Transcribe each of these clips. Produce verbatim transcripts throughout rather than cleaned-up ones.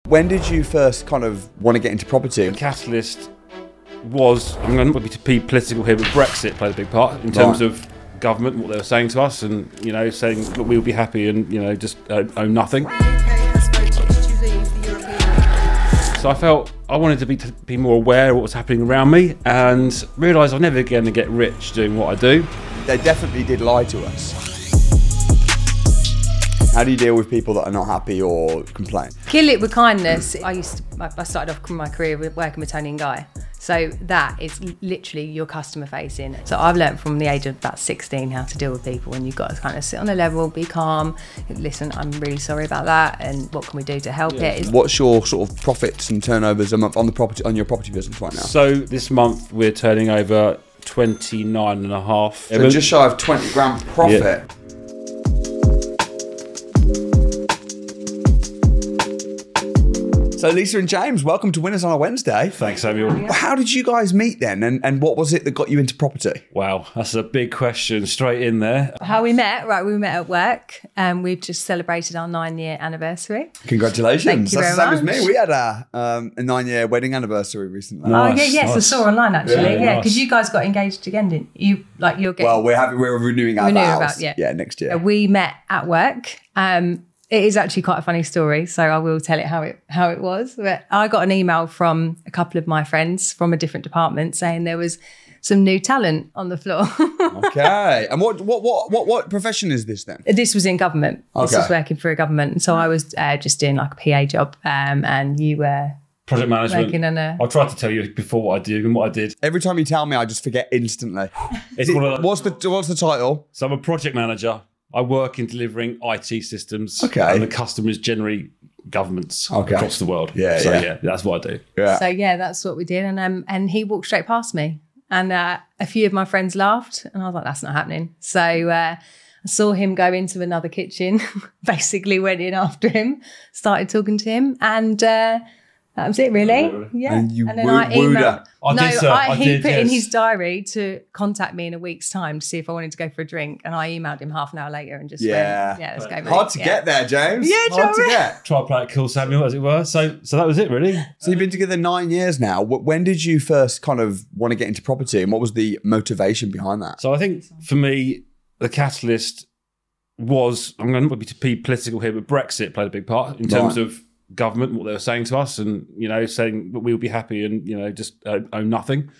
When did you first kind of want to get into property? The catalyst was, I'm going to be political here, but Brexit played a big part in terms Right. of government, what they were saying to us, and, you know, saying, look, we'll be happy and, you know, just uh, own nothing. The U K has voted to leave the European Union. So I felt I wanted to be, to be more aware of what was happening around me and realised I'm never going to get rich doing what I do. They definitely did lie to us. How do you deal with people that are not happy or complain? Kill it with kindness. I used to, I started off my career with working with Tony and Guy. So that is literally your customer facing. So I've learned from the age of about sixteen how to deal with people, and you've got to kind of sit on a level, be calm, listen, I'm really sorry about that, and what can we do to help Yeah. it? What's your sort of profits and turnovers a month on the property on your property business right now? So this month we're turning over twenty-nine and a half. So just shy of twenty grand profit. Yeah. So Lisa and James, welcome to Winners on a Wednesday. Thanks, Samuel. How did you guys meet then, and, and what was it that got you into property? Wow, that's a big question straight in there. How we met, right, we met at work, and we've just celebrated our nine year anniversary. Congratulations. Thank you That's very the same much. as me. We had a, um, a nine year wedding anniversary recently. No. Oh, Nice, yeah, yes, I nice. saw online actually, Yeah, yeah, because nice. you guys got engaged again, didn't you? Like you're getting, Well, we're having, we're renewing our Renewing vows. our vows, yeah. yeah, next year. we met at work. Um, it is actually quite a funny story, so I will tell it how it how it was. But I got an email from a couple of my friends from a different department saying there was some new talent on the floor. Okay. And what, what what what what profession is this then? This was in government. This Okay. was working for a government, and so I was uh, just doing like a P A job, um, and you were Project management. working on a. I tried to tell you before what I do and what I did. Every time you tell me, I just forget instantly. It's one of the, What's the what's the title? so I'm a project manager. I work in delivering I T systems. Okay. And the customer is generally governments Okay. across the world. Yeah, So yeah. yeah, that's what I do. Yeah. So yeah, that's what we did, and um, and he walked straight past me, and uh, a few of my friends laughed, and I was like, "That's not happening." So uh, I saw him go into another kitchen, basically went in after him, started talking to him, and uh, that was it, really. Really? Yeah. And you then woo- I wooed emailed. her. I no, did, sir. I, I he did, put in yes. his diary to contact me in a week's time to see if I wanted to go for a drink, and I emailed him half an hour later and just Yeah. went, "Yeah, let's go." for Hard it." to Yeah. get there, James. Yeah, do you Hard to know what I mean? get. Try to play it cool, Samuel, as it were. So so that was it, really. So you've been together nine years now. Wh- When did you first kind of want to get into property, and what was the motivation behind that? So I think for me, the catalyst was, I'm going to be political here, but Brexit played a big part in terms Right. of government, what they were saying to us, and, you know, saying that we'll be happy and, you know, just uh, own nothing,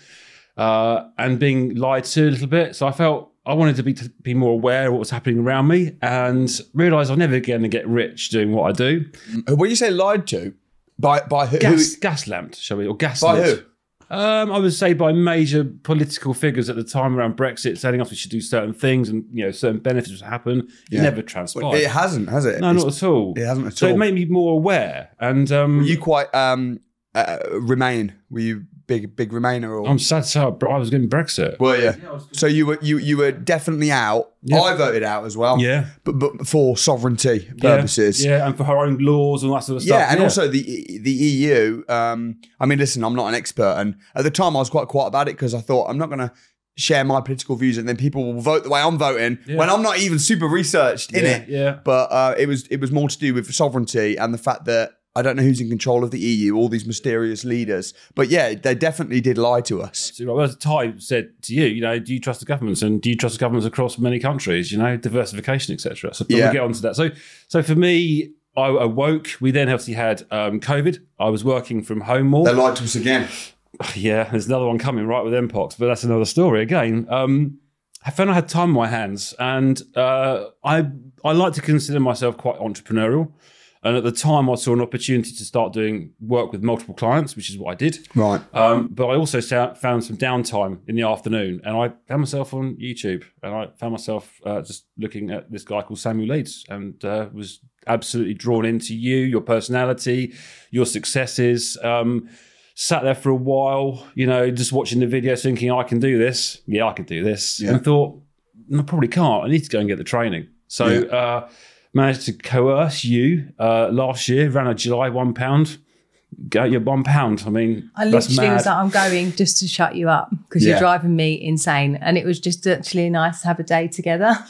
uh, and being lied to a little bit. So I felt I wanted to be to be more aware of what was happening around me and realised I'm never going to get rich doing what I do. When you say lied to, by by who? Gas, who gas lamped, shall we, or gas by lit. who? Um, I would say by major political figures at the time around Brexit, telling us we should do certain things and, you know, certain benefits would happen. It Yeah. never transpired. It hasn't, has it? no, It's- not at all. It hasn't at so all. it made me more aware. And um, Were you quite um, uh, Remain? Were you big big Remainer? Or? I'm sad to say I was going Brexit. Were you? So you were you you were definitely out. Yeah. I voted out as well. Yeah. But but for sovereignty purposes. Yeah, yeah, and for her own laws and all that sort of stuff. Yeah, and also the the E U. Um, I mean, listen, I'm not an expert, and at the time I was quite quiet about it because I thought I'm not going to share my political views, and then people will vote the way I'm voting Yeah. when I'm not even super researched in Yeah, it. yeah. But uh, it was it was more to do with sovereignty and the fact that I don't know who's in control of the E U, all these mysterious leaders. But yeah, they definitely did lie to us. So, well, as Ty said to you, you know, do you trust the governments, and do you trust the governments across many countries? You know, diversification, et cetera. So Yeah. we'll get onto that. So, so for me, I awoke. We then obviously had um, COVID. I was working from home more. They lied to us again. Yeah, there's another one coming right with M POX, but that's another story again. Um, I found I had time on my hands, and uh, I I like to consider myself quite entrepreneurial. And at the time, I saw an opportunity to start doing work with multiple clients, which is what I did. Right. Um, but I also sa- found some downtime in the afternoon, and I found myself on YouTube, and I found myself uh, just looking at this guy called Samuel Leeds, and uh, was absolutely drawn into you, your personality, your successes. Um, sat there for a while, you know, just watching the video, thinking I can do this. Yeah, I can do this, Yeah. and thought no, I probably can't. I need to go and get the training. So. Yeah. Uh, Managed to coerce you uh, last year, ran a July one pound. Go your one pound. I mean, I that's literally mad. was like, I'm going just to shut you up because Yeah. you're driving me insane. And it was just actually nice to have a day together.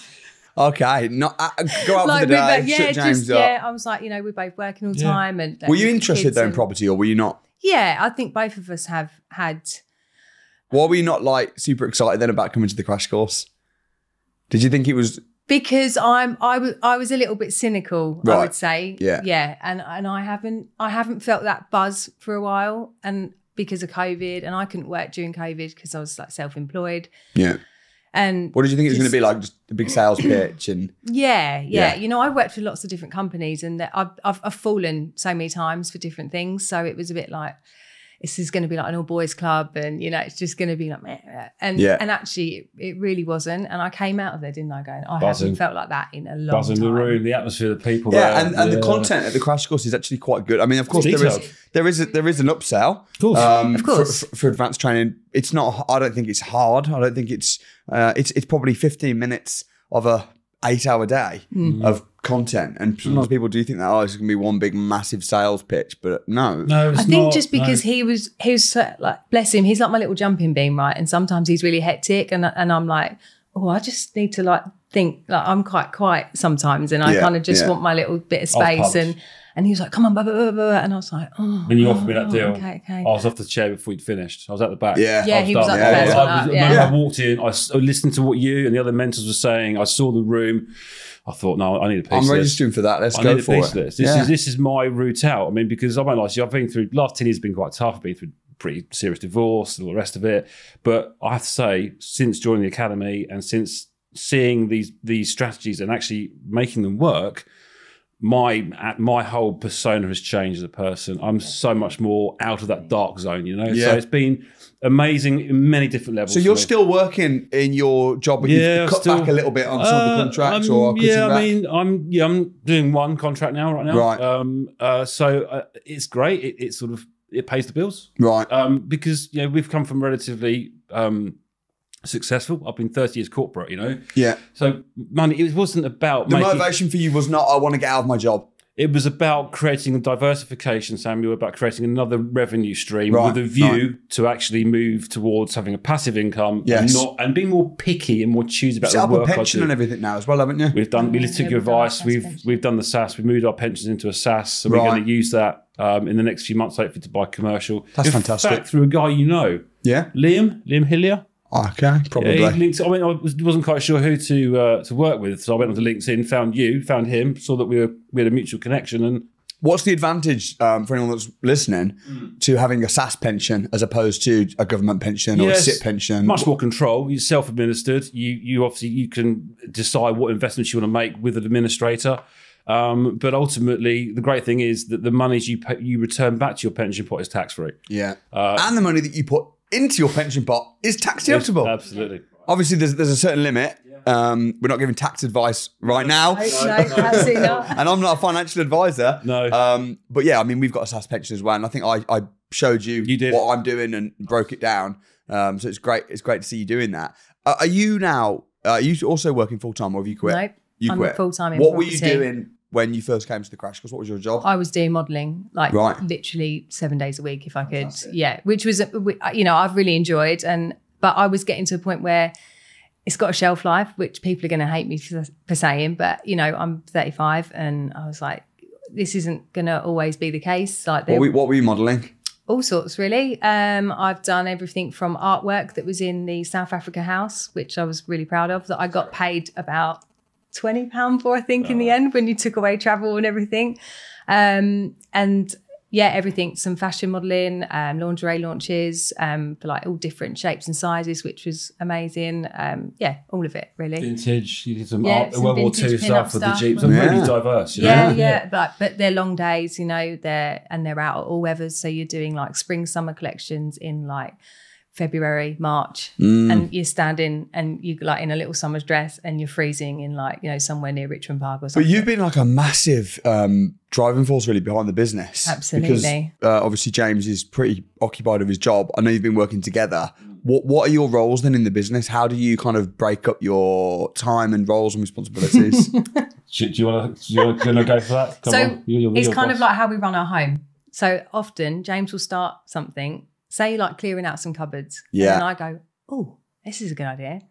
Okay, not uh, go out like for the we day. both- yeah, shut James just up. yeah. I was like, you know, we're both working all the Yeah. time, and Were you and interested kids though in and- property, or were you not? Yeah, I think both of us have had. Why were you not like super excited then about coming to the crash course? Did you think it was? Because I'm, I was, I was a little bit cynical. I Right. would say, Yeah. yeah, and and I haven't, I haven't felt that buzz for a while, and because of COVID, and I couldn't work during COVID because I was like self-employed, Yeah. and What did you think it was going to Just- be like? Just a big sales pitch and yeah, yeah, Yeah. you know, I've worked for lots of different companies, and that I've, I've I've fallen so many times for different things, so it was a bit like, this is going to be like an all boys club, and you know, it's just going to be like, meh, meh. and Yeah. and actually, it, it really wasn't, and I came out of there, didn't I? Going, I Buzzing. haven't felt like that in a long Buzz in time. the room, the atmosphere, the people. yeah, there. and, and the Yeah. content at the crash course is actually quite good. I mean, of course, there detailed. is there is a, there is an upsell. Of course. Um, Of course. For, for, for advanced training. It's not. I don't think it's hard. I don't think it's. Uh, it's it's probably fifteen minutes of a eight hour day Hmm. of content, and sometimes people do think that oh, it's going to be one big massive sales pitch, but no. no, it's I think not, just because no. he was, he was so, like, bless him, he's like my little jumping beam, right? And sometimes he's really hectic, and and I'm like, oh, I just need to like think. Like I'm quite quiet sometimes, and I Yeah, kind of just yeah. want my little bit of I was space. pumped. And and he was like, come on, blah, blah, blah, blah. And I was like, oh. When you offered me that oh, deal, okay, okay. I was off the chair before you'd finished. I was at the back. Yeah. Yeah, he was done. like the first I, one was- up, the yeah. moment I Yeah. walked in, I, s- I listened to what you and the other mentors were saying. I saw the room. I thought, no, I need a piece I'm of this. registering for that. Let's I go need a for piece it. of this. This Yeah. is this is my route out. I mean, because I won't lie to you, I've been through last ten years has been quite tough. I've been through pretty serious divorce and all the rest of it. But I have to say, since joining the academy and since seeing these these strategies and actually making them work, my my whole persona has changed as a person. I'm so much more out of that dark zone, you know. Yeah. So it's been amazing in many different levels. So for you're me. still working in your job, but Yeah, you've cut still- back a little bit on some of the Uh, contracts, I'm- or cutting yeah, back? I mean, I'm yeah, I'm doing one contract now, right now. Right. Um. Uh. So uh, it's great. It, it sort of it pays the bills. right. Um. Because you know we've come from relatively um successful. I've been thirty years corporate. You know. Yeah. So money. It wasn't about The making. motivation for you was not, I want to get out of my job. It was about creating a diversification, Samuel, about creating another revenue stream Right, with a view right. to actually move towards having a passive income Yes. and not and being more picky and more choosy about Set the up work a I pension do. and everything now as well, haven't you? We've done. We Yeah, took yeah, your we've done our advice. SaaS We've pension. we've done the SaaS. We moved our pensions into a SaaS, so we're Right. going to use that um, in the next few months, hopefully, to buy commercial. That's in fantastic. Fact, through a guy you know, Yeah. Liam, Liam Hillier. Okay, probably. Yeah, he linked, I mean, I was, wasn't quite sure who to uh, to work with, so I went onto LinkedIn, found you, found him, saw that we were we had a mutual connection, and What's the advantage um, for anyone that's listening to having a SaaS pension as opposed to a government pension or Yes, a S I P pension? much more control. You're self-administered. You you obviously you can decide what investments you want to make with an administrator. Um, but ultimately, the great thing is that the monies you pay, you return back to your pension pot is tax free. Yeah. and the money that you put into your pension pot is tax deductible. Absolutely. Obviously, there's there's a certain limit. Um, we're not giving tax advice right now. No, absolutely not. And I'm not a financial advisor. No. Um, but yeah, I mean, we've got a SaaS pension as well. And I think I, I showed you, You did. what I'm doing and broke it down. Um, so it's great. It's great to see you doing that. Uh, are you now, uh, are you also working full time or have you quit? Nope. You I'm quit. full-time in What were you property. doing when you first came to the crash course? What was your job? I was doing modelling, like Right. literally seven days a week, if I could. Yeah, which was, you know, I've really enjoyed, and but I was getting to a point where it's got a shelf life, which people are going to hate me for, for saying, but you know, I'm thirty-five, and I was like, this isn't going to always be the case. Like, what, there- were, what were you modelling? all sorts, really. Um, I've done everything from artwork that was in the South Africa house, which I was really proud of, that I got paid about twenty pounds for, I think, in the end, when you took away travel and everything. Um, and yeah, everything, some fashion modelling, um, lingerie launches um, for like all different shapes and sizes, which was amazing. Um, yeah, all of it, really. Vintage. You did some Yeah, art, some World War vintage Two pin-up stuff for the stuff. Jeeps. I'm Yeah. really diverse. You know? Yeah, yeah, but but they're long days, you know. They're and they're out at all weathers. So you're doing like spring, summer collections in like February, March, Mm. and you're standing and you like in a little summer's dress and you're freezing in like you know somewhere near Richmond Park or But something. you've been like a massive um, driving force really behind the business. Absolutely. Because uh, obviously James is pretty occupied with his job. I know you've been working together. What What are your roles then in the business? How do you kind of break up your time and roles and responsibilities? Do, do you want to? Do you want to go for that? Come so on. You're- you're- it's you're kind boss. of like how we run our home. So often James will start something, say like clearing out some cupboards, Yeah. and then I go, oh, this is a good idea.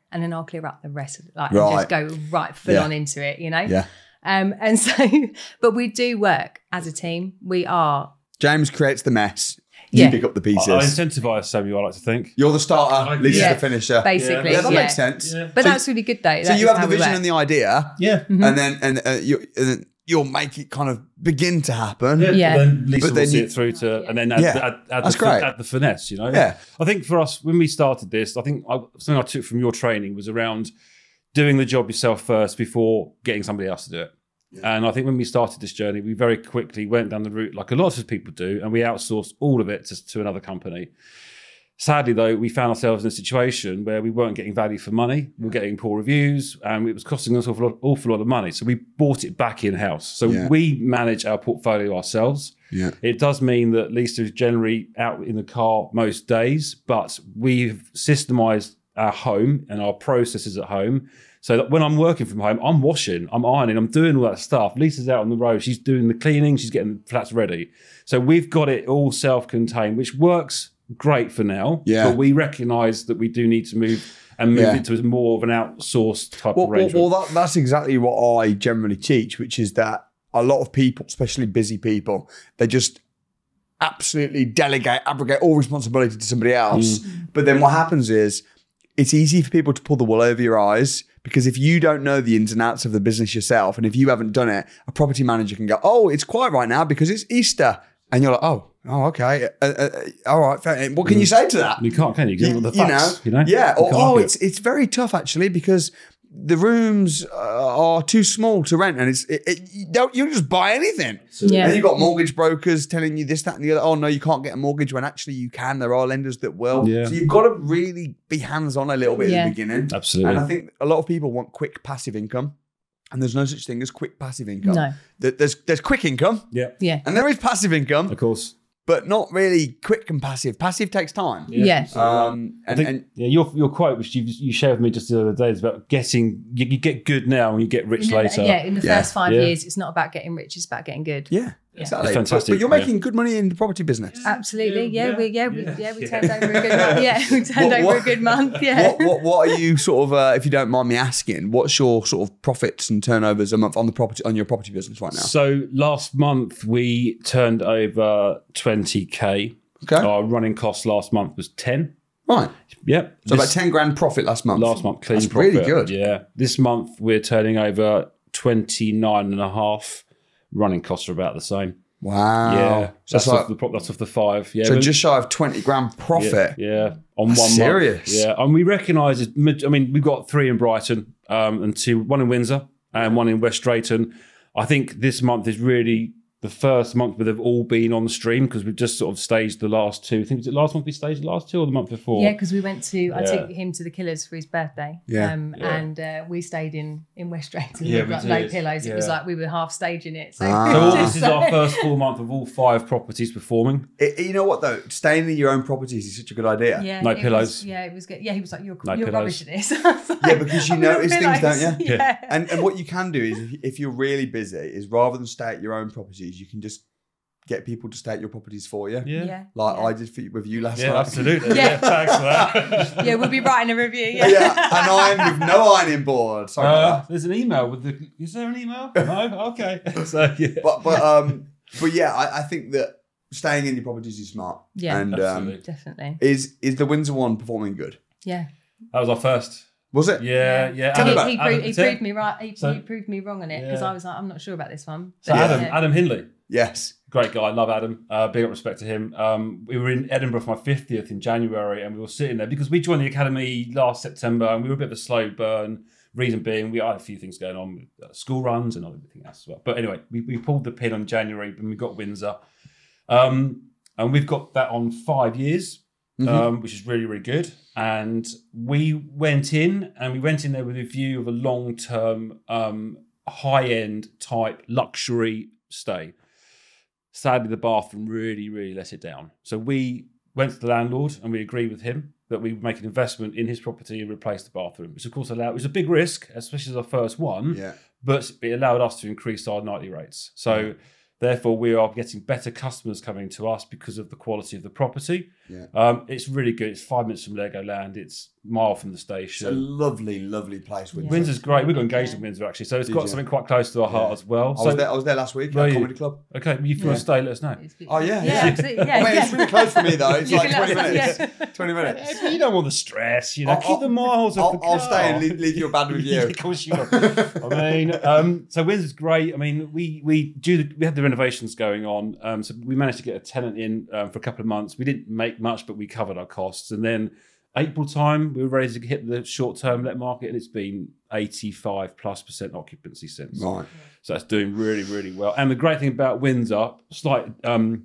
and then I'll clear up the rest of it, like, Right. and just go right full Yeah. on into it, you know? Yeah. Um, and so, but we do work as a team. We are, James creates the mess. You Yeah. pick up the pieces. I, I incentivise Samuel, I like to think. You're the starter, Lisa's Yeah. the finisher. basically. Yeah, that yeah. makes sense. Yeah. But So- that's really good though. So That you is have how the we vision work. and the idea, Yeah. and then and uh, you and then you'll make it kind of begin to happen. Yeah, Yeah. But then Lisa But will then see you- it through to, and then add, Yeah. add, add, That's the, fin- great. add the finesse, you know? Yeah. I think for us, when we started this, I think I, something I took from your training was around doing the job yourself first before getting somebody else to do it. And I think when we started this journey, we very quickly went down the route like a lot of people do, and we outsourced all of it to, to another company. Sadly, though, we found ourselves in a situation where we weren't getting value for money. We were getting poor reviews, and it was costing us an awful lot, awful lot of money. So we bought it back in-house. So Yeah. we manage our portfolio ourselves. Yeah. It does mean that Lisa is generally out in the car most days, but we've systemized our home and our processes at home so that when I'm working from home, I'm washing, I'm ironing, I'm doing all that stuff. Lisa's out on the road, she's doing the cleaning, she's getting the flats ready. So we've got it all self-contained, which works great for now, Yeah. but we recognise that we do need to move and move Yeah. it to more of an outsourced type Well, of well, arrangement. well that, that's exactly what I generally teach, which is that a lot of people, especially busy people, they just absolutely delegate, abrogate all responsibility to somebody else. But then what happens is it's easy for people to pull the wool over your eyes, because if you don't know the ins and outs of the business yourself, and if you haven't done it, a property manager can go, oh, it's quiet right now because it's Easter. And you're like, oh, oh, okay. Uh, uh, all right. Fair. What can you say to that? you can't, can you? Give them the you facts, you know? Yeah. You Or, can't oh, argue it. it's it's very tough actually, because the rooms uh, are too small to rent, and it's it, it, you don't you just buy anything. Yeah. And you've got mortgage brokers telling you this, that, and the other. Oh no, you can't get a mortgage, when actually you can. There are lenders that will. Yeah. So you've got to really be hands on a little bit Yeah. at the beginning. Absolutely. And I think a lot of people want quick passive income, and there's no such thing as quick passive income. No. There- There's there's quick income, Yeah, Yeah. and there is passive income, of course. but not really quick and passive. Passive takes time. Yeah. Um, I and, think, and yeah, your your quote, which you you shared with me just the other day, is about getting you, you get good now and you get rich In the- later. Yeah, in the Yeah. first five Yeah. years, it's not about getting rich; it's about getting good. yeah, exactly. It's fantastic, But, but you're yeah. making good money in the property business. Absolutely, Yeah, yeah, we yeah, yeah, we, yeah. yeah, we Yeah. turned over a good month. Yeah, we turned What- over what- a good month. Yeah. What, what what are you sort of, uh, if you don't mind me asking, what's your sort of profits and turnovers a month on the property on your property business right now? So last month we turned over twenty k. Okay, Our running cost last month was ten. right. Yep. So This- about ten grand profit last month. last month clean That's profit. really good. Yeah. This month we're turning over twenty nine and a half. Running costs are about the same. Wow. Yeah. So, That's that's like, off the pro- that's off the five. Yeah. so but- just shy of twenty grand profit. Yeah, yeah. on That's one serious. month. Yeah, and we recognise. it- I mean, we've got three in Brighton, um, and two, one in Windsor, and one in West Drayton. I think this month is really the first month where they've all been on the stream, because we've just sort of staged the last two. I think was it last month we staged the last two, or the month before? Yeah, because we went to, I Yeah. took him to the Killers for his birthday. Yeah. Um, Yeah. And uh, we stayed in, in West Drayton Yeah, with we like no did. pillows. It was Yeah. like we were half staging it. So, Ah. So August is our first full month of all five properties performing. It- you know what though? Staying in your own properties is such a good idea. yeah, No it pillows. Was, yeah, it was good. Yeah, he was like, you're, No you're pillows. rubbish at this. I was like, Yeah, because you "I'm not notice things, pillows." don't you? Yeah. And and what you can do is, if, if you're really busy, is rather than stay at your own properties, you can just get people to stay at your properties for you. Yeah, Yeah. Like yeah. I did for, with you last yeah, night. absolutely. Yeah. Yeah, thanks for that. Yeah, we'll be writing a review. Yeah. Yeah, and I'm with no ironing board. Sorry Uh, about there's an email with the. Is there an email? No. Okay. So yeah. that. But but um but yeah, I, I think that staying in your properties is smart. Yeah. And um, Absolutely. Definitely. is is the Windsor one performing good? Yeah. That was our first. Was it? Yeah, yeah. Tell me He, about- he, Adam- proved, he so- proved me right. He, so- he proved me wrong on it because Yeah. I was like, I'm not sure about this one. So But, Adam, yeah. Adam Hindley, Yes. great guy, love Adam. Uh, big up respect to him. Um, we were in Edinburgh for my fiftieth in January, and we were sitting there because we joined the academy last September, and we were a bit of a slow burn. Reason being, we had a few things going on with uh, school runs and everything else as well. But anyway, we, we pulled the pin on January, and we got Windsor, um, and we've got that on five years. Mhm. Um, which is really, really good. And we went in and we went in there with a view of a long-term, um, high-end type luxury stay. Sadly, the bathroom really, really let it down. So we went to the landlord and we agreed with him that we would make an investment in his property and replace the bathroom, which of course allowed, it was a big risk, especially as our first one, Yeah. but it allowed us to increase our nightly rates. So Therefore, we are getting better customers coming to us because of the quality of the property. Yeah. Um, it's really good. It's five minutes from Legoland. It's a mile from the It's a station. lovely, lovely place. Windsor. Windsor's great. We got engaged in Windsor actually, so it's Did got you? something quite close to our heart Yeah. as well. I So, was there. I was there last week Were at you? Comedy Club. okay, if you want to stay, let us know. Oh yeah, Yeah, yeah. absolutely. Yeah, I mean, yeah. it's really close for me though. It's You like can let twenty us know, minutes. twenty minutes. You don't want the stress, you know. I'll- Keep the miles off I'll, the I'll car. stay and leave, leave you a bad review. of course you will. I mean, um, so Windsor's great. I mean, we we do the, we had the renovations going on, um, so we managed to get a tenant in um, for a couple of months. We didn't make much, but we covered our costs. And then April time, we were ready to hit the short term let market, and it's been eighty-five plus percent occupancy since. Right. So that's doing really, really well. And the great thing about Windsor, slight um,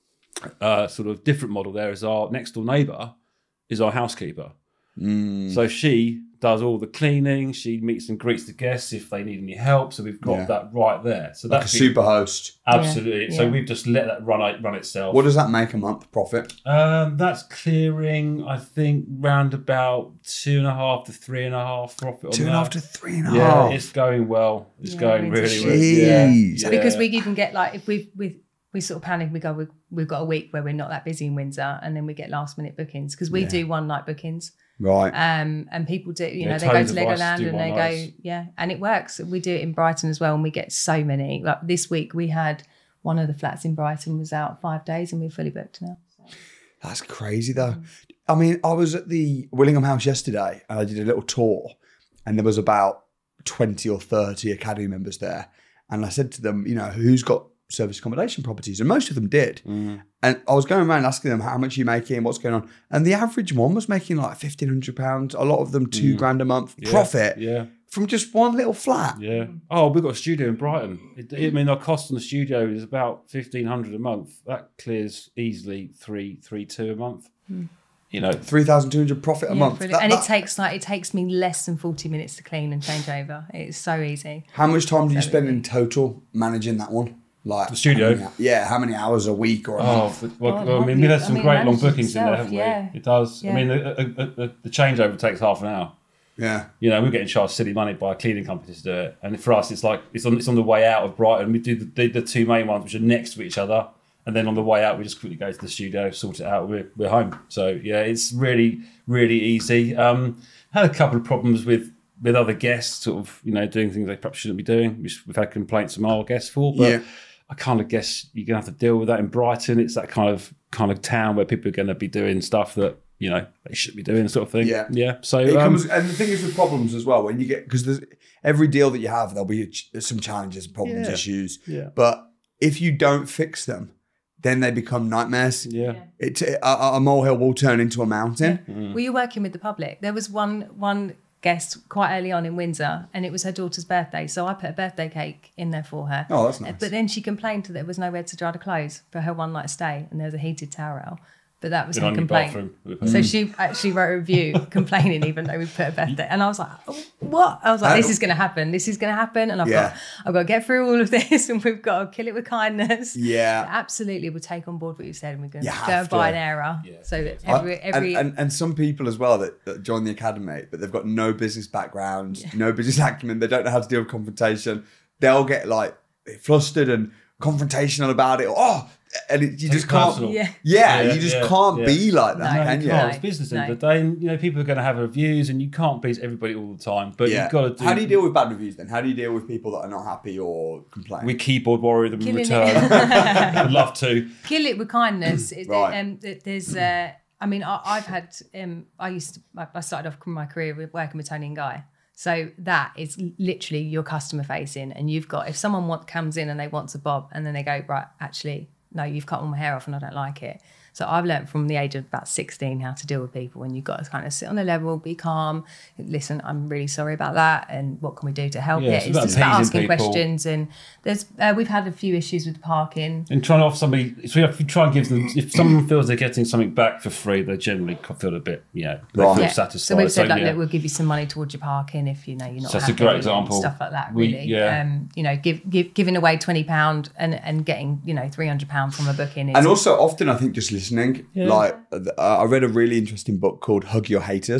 uh, sort of different model there, is our next door neighbour is our housekeeper. Mm. So she does all the cleaning. She meets and greets the guests if they need any help. So we've got Yeah. that right there. So Like a that's super host. absolutely. Yeah. So Yeah. we've just let that run out- run itself. What does that make a month profit? Um, that's clearing, I think, round about two and a half to three and a half profit. Two on and a that. half to three and a Yeah, half. it's going well. It's Yeah, going it's a really, really. Yeah, Jeez. yeah. Because we even get like if we we we sort of panic, we go we, we've got a week where we're not that busy in Windsor, and then we get last minute bookings because we Yeah. do one night bookings. Right. Um, and people do, you Yeah, know, they go Tony's to advice, Legoland do and one they nights. go, yeah, and it works. We do it in Brighton as well, and we get so many. Like this week, we had one of the flats in Brighton was out five days, and we're fully booked now. That's crazy though. I mean, I was at the Willingham House yesterday and I did a little tour, and there was about twenty or thirty Academy members there. And I said to them, you know, who's got service accommodation properties? And most of them did. Mm. And I was going around asking them how much are you making, what's going on. And the average one was making like fifteen hundred pounds, a lot of them two grand a month Yeah, profit Yeah. from just one little flat. Yeah. Oh, we've got a studio in Brighton. It, I mean, our cost on the studio is about fifteen hundred a month. That clears easily three, three, two a month. You know, three thousand two hundred profit a Yeah, month. brilliant. That- and that- it takes like it takes me less than forty minutes to clean and change over. It's so easy. How much time do you So spend easy. in total managing that one? Like The studio? how many- yeah, how many hours a week or a oh, month? but- well, Oh, well, I mean, we've had I some mean, great long manages bookings in there, itself, haven't yeah. we? It does. I Yeah. mean, the, the, the, the changeover takes half an hour. Yeah. You know, we're getting charged silly money by a cleaning company to do it, and for us, it's like it's on it's on the way out of Brighton. We do the, the, the two main ones, which are next to each other, and then on the way out, we just quickly go to the studio, sort it out. We're we're home. So yeah, it's really really easy. Um, had a couple of problems with with other guests, sort of you know doing things they perhaps shouldn't be doing, which we've had complaints from our guests for. But Yeah. I kind of guess you're gonna have to deal with that in Brighton. It's that kind of kind of town where people are going to be doing stuff that you know they should be doing, sort of thing. Yeah. yeah. So It um, comes, and the thing is with problems as well, when you get, because there's every deal that you have, there'll be ch- some challenges, problems, Yeah. issues. Yeah. But if you don't fix them, then they become nightmares. yeah. It, a, a molehill will turn into a mountain. Mm. Were you working with the public? There was one one guest quite early on in Windsor, and it was her daughter's birthday. So I put a birthday cake in there for her. Oh, that's nice. But then she complained that there was nowhere to dry the clothes for her one night stay, and there was a heated towel. But that was Been her on your complaint. bathroom. So she actually wrote a review complaining, even though we put a birthday. And I was like, oh, "What?" I was like, "This is going to happen. This is going to happen." And I've Yeah. got, I've got to get through all of this, and we've got to kill it with kindness. Yeah. Absolutely, we'll take on board what you said, and we're going You to have go and buy to. an error. Yeah. So that every I- every and, and, and some people as well that, that join the academy, but they've got no business background, no business acumen, they don't know how to deal with confrontation. They'll get like flustered and confrontational about it. Oh, and it, you Take just it can't. personal. Yeah. Yeah, Yeah, you just yeah, can't yeah. be like that, No, can you you? Oh, can't. it's business at the No. end of the day. And, you know, people are going to have reviews, and you can't please everybody all the time. But Yeah. you've got to do. How do you deal with bad reviews then? How do you deal with people that are not happy or complain? We keyboard warrior them in Killing return. it. Would love to. kill it with kindness. It- Right. um, th- there's, uh, I mean, I, I've had. Um, I used to. I I started off my career with working with Tony and Guy. So that is literally your customer facing, and you've got if someone want, comes in and they want to bob, and then they go right, actually, no, you've cut all my hair off, and I don't like it. So I've learned from the age of about sixteen how to deal with people, and you've got to kind of sit on a level, be calm. Listen, I'm really sorry about that, and what can we do to help Yeah, it? it's It's about just about appeasing asking people. questions, and there's uh, we've had a few issues with parking. And trying to offer somebody, so if you try and give them, if someone feels they're getting something back for free, they generally feel a bit, you know, they Right. feel Yeah. satisfied. So we've said like, yeah. look, we'll give you some money towards your parking if you know you're not. So that's a happy great and example. Stuff like that, We- really. yeah. Um, you know, give, give giving away twenty pound and and getting you know three hundred pound from a booking. Is, And also, often I think just listening. Yeah. Like, uh, I read a really interesting book called "Hug Your Haters,"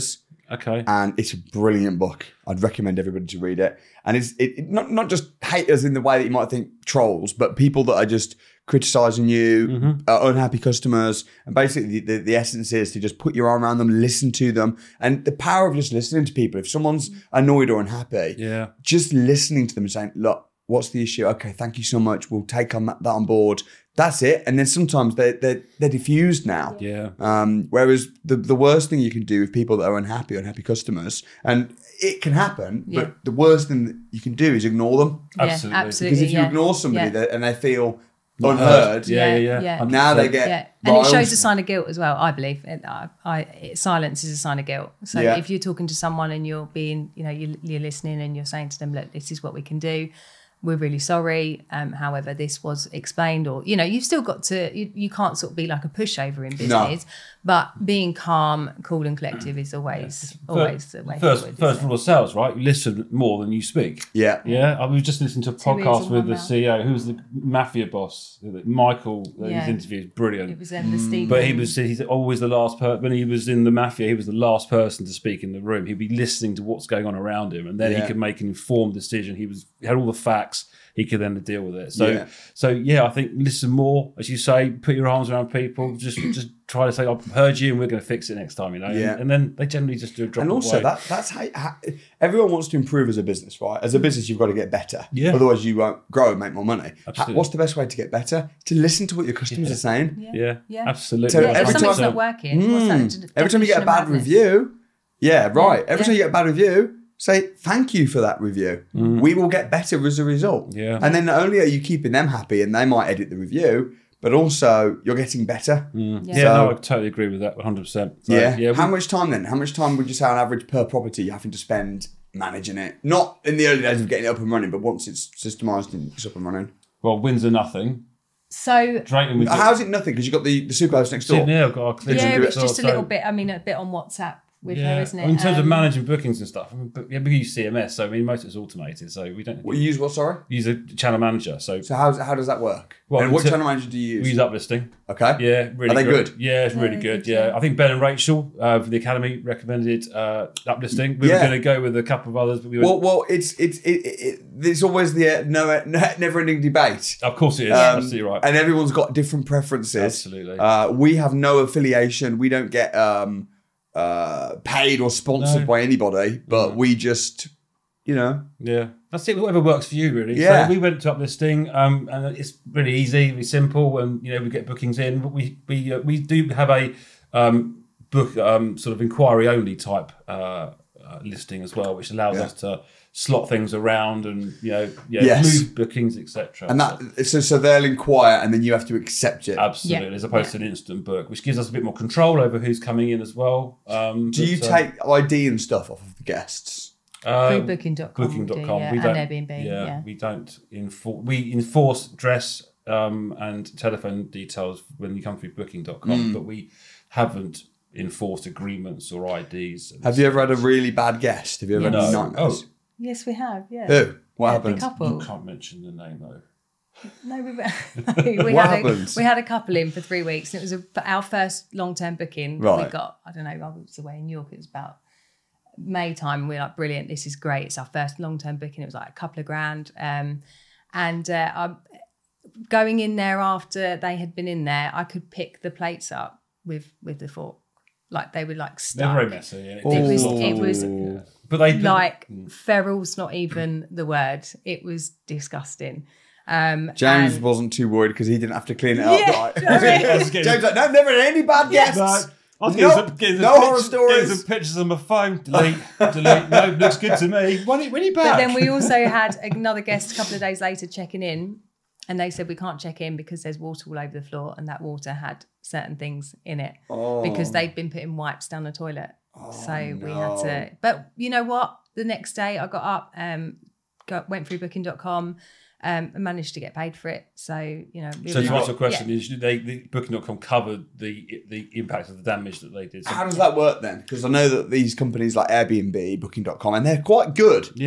Okay. And it's a brilliant book. I'd recommend everybody to read it. And it's it, it- not not just haters in the way that you might think trolls, but people that are just criticizing you, Mm-hmm. uh, unhappy customers. And basically, the, the, the essence is to just put your arm around them, listen to them, and the power of just listening to people. If someone's annoyed or unhappy, Yeah. just listening to them and saying, "Look, what's the issue? Okay, thank you so much. We'll take on that, that on board." That's it. And then sometimes they're they're, they're diffused now. Yeah. Um, whereas the, the worst thing you can do with people that are unhappy, unhappy customers, and it can happen, Yeah. but the worst thing that you can do is ignore them. Yeah, Absolutely. absolutely. Because if you yeah. ignore somebody Yeah. that, and they feel Not unheard, heard. Yeah, yeah, yeah. Yeah. now they get Yeah, and it riled. shows a sign of guilt as well. I believe it, I, I, it, silence is a sign of guilt. So Yeah. if you're talking to someone and you're being, you know, you, you're listening and you're saying to them, "Look, this is what we can do. We're really sorry. Um, however, this was explained," or you know, you've still got to. You, you can't sort of be like a pushover in business, but being calm, cool, and collective is always always the way First, forward. first isn't it? rule of sales, right? You listen more than you speak. Yeah. Yeah, I was just listening to a Two ears podcast and with one the mouth. C E O, who was the mafia boss, Michael. Yeah. His interview is brilliant. It was um, the Steve. But he was he's always the last person. When he was in the mafia, he was the last person to speak in the room. He'd be listening to what's going on around him, and then Yeah. he could make an informed decision. He was he had all the facts. He could then deal with it. So, Yeah. so yeah, I think listen more, as you say. Put your arms around people. Just, just try to say, "I've heard you, and we're going to fix it next time." You know, Yeah. and, and then they generally just do a drop. And also away. that that's how, how everyone wants to improve as a business, right? As a business, you've got to get better. Yeah. Otherwise, you won't grow and make more money. How- Absolutely. what's the best way to get better? To listen to what your customers are saying. Yeah. yeah, Yeah. absolutely. So Yeah, if every something's time- not working, what's that? Mm. Every time you get a definition of bad madness? review, yeah, right. Every yeah. time you get a bad review, say thank you for that review. We will get better as a result. Mm. Yeah. And then not only are you keeping them happy and they might edit the review, but also you're getting better. Yeah, Yeah. no, I So- totally agree with that, one hundred percent. So, Yeah. yeah. How we- much time then? How much time would you say on average per property you're having to spend managing it? Not in the early days of getting it up and running, but once it's systemised and it's up and running. well, Windsor nothing. So Drayton was How's it nothing? Because you've got the, the superhouse next door. Yeah, I've got our clips yeah, and it's bits just a also. little bit. I mean, a bit on WhatsApp with Yeah. her, isn't it? In terms of Um, managing bookings and stuff, I mean, but, yeah, we use C M S, so I mean, most of it's automated, so we don't What, you use what, sorry? use a channel manager. So, So how's, how does that work? Well, and what to- channel manager do you we use? use uplisting. Okay. Yeah, really Are they good. good? Yeah, it's really Yeah, good. good, Yeah, yeah. I think Ben and Rachel uh, for the Academy recommended uh, uplisting. We Yeah. were going to go with a couple of others, but we went, Well, well, it's it's it, it, it, it's always the uh, no, never-ending debate. of course it is. Um, Absolutely right. And everyone's got different preferences. Absolutely. Uh, we have no affiliation. We don't get um, uh, paid or sponsored No. by anybody, but No. we just, you know, Yeah, that's it. Whatever works for you, really. Yeah. So we went to uplisting, um, and it's really easy, really simple, and you know we get bookings in. But we we uh, we do have a um, book um, sort of inquiry only type uh, uh, listing as well, which allows Yeah. us to slot things around and you know yeah, Yes. move bookings, et cetera. and that so so they'll inquire and then you have to accept it. Absolutely, Yeah. as opposed to an instant book, which gives us a bit more control over who's coming in as well. Um, Do you but, uh, take I D and stuff off of the guests? um, through booking dot com, Booking dot do, com. yeah, We and don't, Airbnb. Yeah, Yeah, we don't enforce. We enforce address um, and telephone details when you come through Booking dot com, Hmm. but we haven't enforced agreements or I Ds. Have you ever had a really bad guest? Have you ever Yes. had any No. nightmares? Oh. yes, we have. Yeah, Who? What Yeah, happened? The couple. You can't mention the name though. No, we, we What had a, happened? we had a couple in for three weeks, and it was a, for our first long term booking. Right. We got I don't know. I was away in York. It was about May time. And we were like, brilliant. This is great. It's our first long term booking. It was like a couple of grand. Um, and uh, I'm going in there after they had been in there. I could pick the plates up with with the fork, like they were like They're stuck. very messy. Yeah. Oh. It was. takes a lot of It time. was. Yeah. But they Like feral's not even the word. It was disgusting. Um, James and- wasn't too worried because he didn't have to clean it Yeah, up. Right? I mean- James like, no, never had any bad guests. I was Nope, getting some, getting some no pictures, horror stories. Getting some pictures on my phone. Delete, delete. No, looks good to me. When, are- when are you back? But then we also had another guest a couple of days later checking in, and they said we can't check in because there's water all over the floor, and that water had certain things in it because they'd been putting wipes down the toilet. so we had to. But you know what? The next day I got up, um, got, went through Booking dot com. Um, and managed to get paid for it. So, you know. we So were to like- answer your question, yeah. is they the Booking dot com covered the the impact of the damage that they did. So, How does that work then? Because I know that these companies like Airbnb, Booking dot com, and they're quite good. yeah.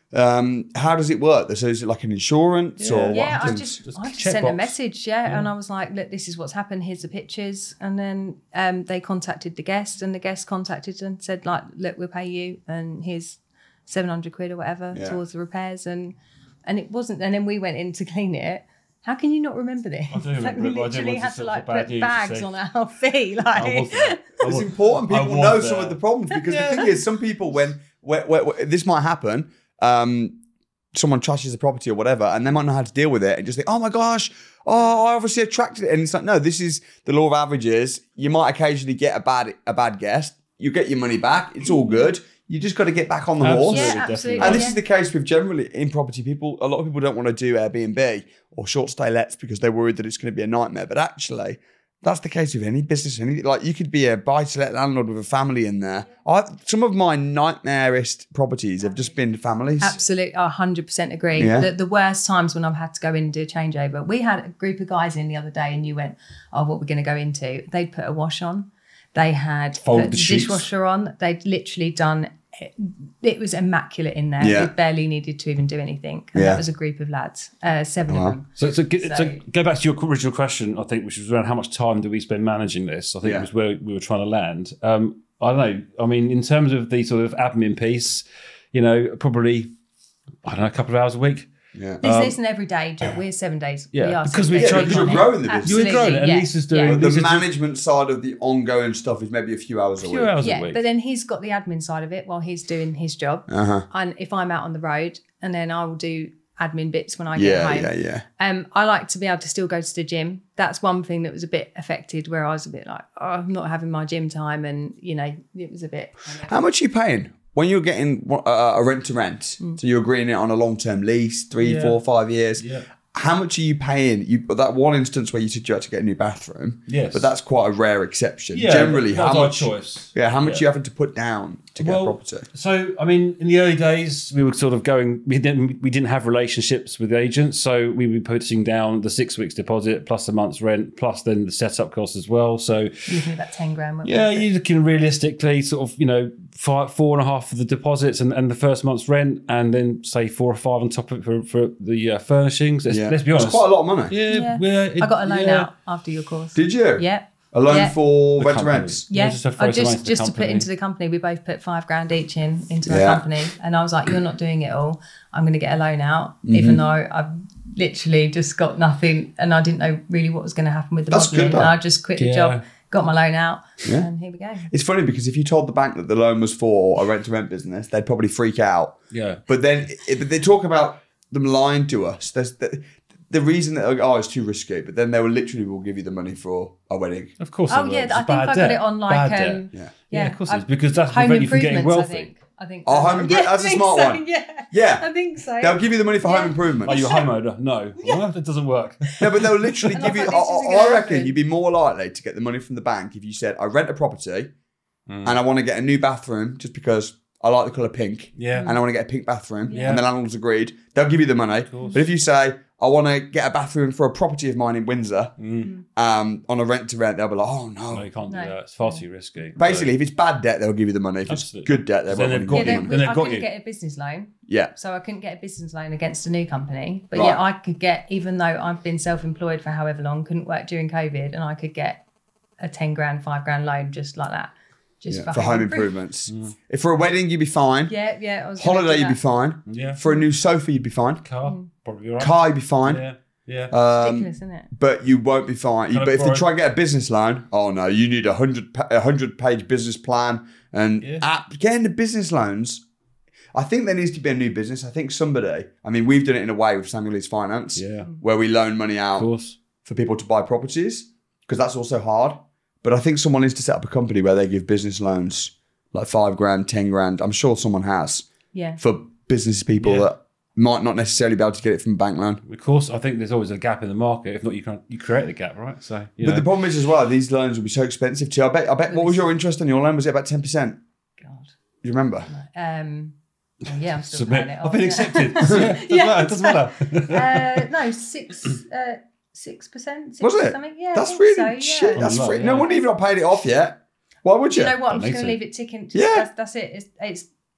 Um, how does it work? So is it like an insurance or what Yeah, I happens? just, Just I just check sent a box. message, yeah, and I was like, look, this is what's happened. Here's the pictures, and then um, they contacted the guest, and the guest contacted and said, like, look, we'll pay you, and here's seven hundred quid or whatever Yeah. towards the repairs, and and it wasn't. And then we went in to clean it. How can you not remember this? I do It's like remember we it, but I didn't literally want to had to set like up bad put news to bags say- on our fee, like. I wasn't. I It's was- important I people was know there. some of the problems because the thing is, some people when where, where, where- this might happen, um, someone trashes the property or whatever, and they might know how to deal with it and just think, oh my gosh, oh, I obviously attracted it, and it's like, no, this is the law of averages. You might occasionally get a bad a bad guest, you get your money back, it's all good. You just got to get back on the horse. Absolutely, Yeah, absolutely. And this yeah. is the case with generally in property people. A lot of people don't want to do Airbnb or short stay lets because they're worried that it's going to be a nightmare. But actually, that's the case with any business. Any like you could be a buy to let landlord with a family in there. I some of my nightmarest properties have just been families. Absolutely, I one hundred percent agree. Yeah. The, the worst times when I've had to go in and do a changeover. We had a group of guys in the other day, and you went, "Oh, what we're going to go into?" They'd put a wash on. They had Fold put the sheets. dishwasher on. They'd literally done. It, it was immaculate in there. Yeah. We barely needed to even do anything. And Yeah. that was a group of lads, uh, seven Wow. of them. So, so, get, so So- go back to your original question, I think, which was around how much time do we spend managing this? I think Yeah. it was where we were trying to land. Um, I don't know. I mean, in terms of the sort of admin piece, you know, probably, I don't know, a couple of hours a week. Yeah. This isn't every day, Joe. We're seven days. yeah, we are because seven we've days tried- a week you're on it. growing the business. You were growing it, and yeah, Lisa's doing- yeah. But the Lisa's doing- management side of the ongoing stuff is maybe a few hours a A few week. hours a Yeah, week. but then he's got the admin side of it while he's doing his job. Uh-huh. And if I'm out on the road, and then I will do admin bits when I get Yeah, home. yeah, yeah. Um, I like to be able to still go to the gym. That's one thing that was a bit affected, where I was a bit like, oh, I'm not having my gym time, and you know, it was a bit. How much are you paying when you're getting uh, a rent to rent? Mm. So you're agreeing it on a long term lease, three, Yeah. four, five years. Yeah. How much are you paying? You that one instance where you said you had to get a new bathroom. Yes. But that's quite a rare exception. Yeah, Generally, that how was our much? choice. Yeah, how much Yeah. are you having to put down to get Well, a property? So, I mean, in the early days, we were sort of going. We didn't. We didn't have relationships with agents, so we were putting down the six weeks deposit plus a month's rent, plus then the setup costs as well. So, Usually about ten grand. weren't we? yeah, you're looking realistically, sort of, you know, five, four and a half for the deposits and, and the first month's rent, and then say four or five on top of it for, for the uh, furnishings. Let's, Yeah, let's be honest. It's quite a lot of money. Yeah, Yeah. yeah, it- I got a loan yeah. out after your course. Did you? Yeah. A loan Yeah. for The rent to company. rents. Yeah, just to throw I some money just to the just to put company. into the company, we both put five grand each in into the Yeah. company, and I was like, "You're not doing it all. I'm going to get a loan out, Mm-hmm. even though I've literally just got nothing, and I didn't know really what was going to happen with the That's modelling. good, And though. I just quit the Yeah. job, got my loan out, Yeah. and here we go. It's funny because if you told the bank that the loan was for a rent to rent business, they'd probably freak out. Yeah. But then it, they talk about them lying to us. There's the, the reason that oh it's too risky, but then they will literally will give you the money for a wedding. Of course. Oh it yeah, will. It's I think bad I got debt. it on Bad like debt. um, Yeah. Yeah, of course it is, I've- because that's home prevent you from getting improvements, wealthy. I think. I think. Oh, so. home impro- Yeah, I that's a think smart so, one. Yeah. Yeah. I think so. They'll give you the money for Yeah. home improvements. Are you a homeowner? No. Well, that doesn't work. No, but they'll literally And give I you. thought I, this isn't I- gonna I reckon happen. you'd be more likely to get the money from the bank if you said, "I rent a property and I want to get a new bathroom just because I like the color pink, Yeah. and I want to get a pink bathroom," Yeah. and the landlord's agreed. They'll give you the money. course. But if you say, "I want to get a bathroom for a property of mine in Windsor," Mm. um, on a rent to rent, they'll be like, "Oh no." No, you can't do No. that. It's far too risky. Basically, if it's bad debt, they'll give you the money. If Absolutely. it's good debt, they So won't then give they've you got the Yeah, you. money. then Then we, they've I got couldn't you. get a business loan. Yeah. So I couldn't get a business loan against a new company. But Right. yeah, I could get, even though I've been self-employed for however long, couldn't work during COVID, and I could get a ten grand, five grand loan just like that. Just Yeah, for home improvements. Mm. If for a wedding, you'd be fine. Yeah, yeah. I was gonna Holiday, do you'd be that. fine. Yeah. For a new sofa, you'd be fine. Car, probably all right. Car, you'd be fine. Yeah. Yeah. Um, Ridiculous, isn't it? but you won't be fine. Can I But if they borrow- try and get a business loan, oh no, you need a hundred pa- a hundred page business plan and Yeah. app, getting the business loans. I think there needs to be a new business. I think somebody. I mean, we've done it in a way with Samuel Leeds Finance, yeah. where we loan money Of out course. for people to buy properties because that's also hard. But I think someone needs to set up a company where they give business loans like five grand, ten grand. I'm sure someone has Yeah. for business people Yeah. that might not necessarily be able to get it from a bank loan. Of course, I think there's always a gap in the market. If not, you can you create the gap, right? So, you But know. the problem is as well, these loans will be so expensive too. I bet. I bet. What was your interest on your loan? Was it about ten percent? God. You remember? Um, oh, yeah, I'm still Submit. paying it I've off, been yeah. accepted. yeah, Yeah, doesn't matter. It doesn't matter. uh, no, six, uh, six percent. Was it? Something? Yeah, I That's think really so, yeah. shit. That's Oh, free. yeah. No wonder you've not paid it off yet. Why would Do you? you know what? I'm Don't just think going to so. leave it ticking. Just, Yeah. that's, that's it. It's, it's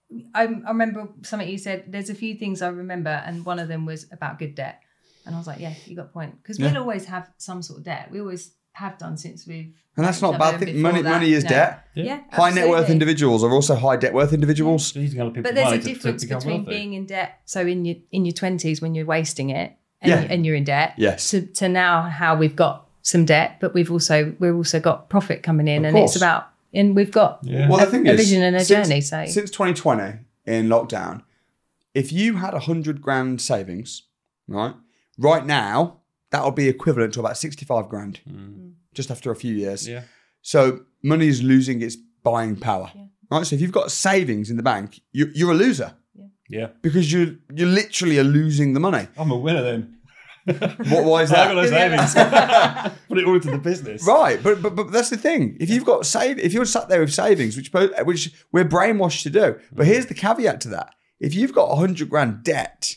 I, I remember something you said. There's a few things I remember, and one of them was about good debt. And I was like, yeah, you got a point. Because Yeah. we'll always have some sort of debt. We always have done since we've. And that's known not each bad. I other, think and money before that, money is no. debt. Yeah, Yeah. High net worth absolutely. individuals are also high debt worth individuals. So using other people's But there's money a to- to difference become between wealthy. being in debt. So in your in your twenties when you're wasting it and, Yeah. you, and you're in debt. Yes. To, to now how we've got some debt, but we've also we've also got profit coming in, Of and course. it's about and we've got Yeah. Well, a, the thing a is, vision and a since, journey. So since twenty twenty in lockdown, if you had a hundred grand savings, right, right now that would be equivalent to about sixty-five grand, just after a few years. Yeah. So money is losing its buying power, Yeah. right? So if you've got savings in the bank, you, you're a loser Yeah. because you you literally are losing the money. I'm a winner then. What? Why is I got no that? savings. Put it all into the business. Right, but, but but that's the thing. If you've got save, if you're sat there with savings, which bo- which we're brainwashed to do, but here's the caveat to that: if you've got a hundred grand debt,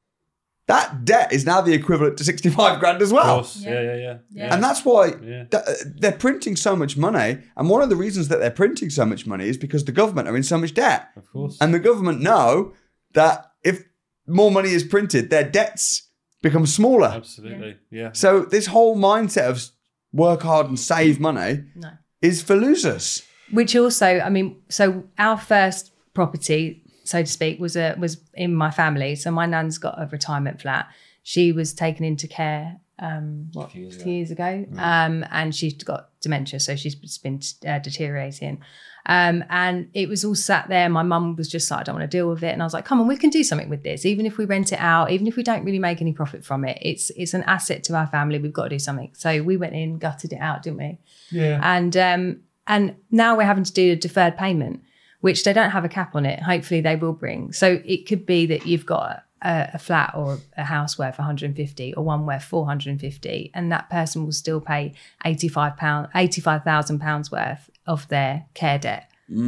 that debt is now the equivalent to sixty-five grand as Of well. course. Yeah, yeah, yeah. Yeah. And that's why Yeah. th- they're printing so much money. And one of the reasons that they're printing so much money is because the government are in so much debt. Of course. And the government know that if more money is printed, their debts become smaller. Absolutely. Yeah. So this whole mindset of work hard and save money no. is for losers. Which also, I mean, so our first property, so to speak, was a was in my family. So my nan's got a retirement flat. She was taken into care um, what, a few years ago, years ago. Um, and she's got dementia, so she's been uh, deteriorating. Um, and it was all sat there. My mum was just like, I don't want to deal with it. And I was like, come on, we can do something with this. Even if we rent it out, even if we don't really make any profit from it, it's it's an asset to our family. We've got to do something. So we went in, gutted it out, didn't we? Yeah. And um, and now we're having to do a deferred payment, which they don't have a cap on it. Hopefully they will bring. So it could be that you've got a, a flat or a house worth one hundred fifty or one worth four hundred fifty, and that person will still pay eighty-five pounds, eighty-five thousand pounds worth of their care debt.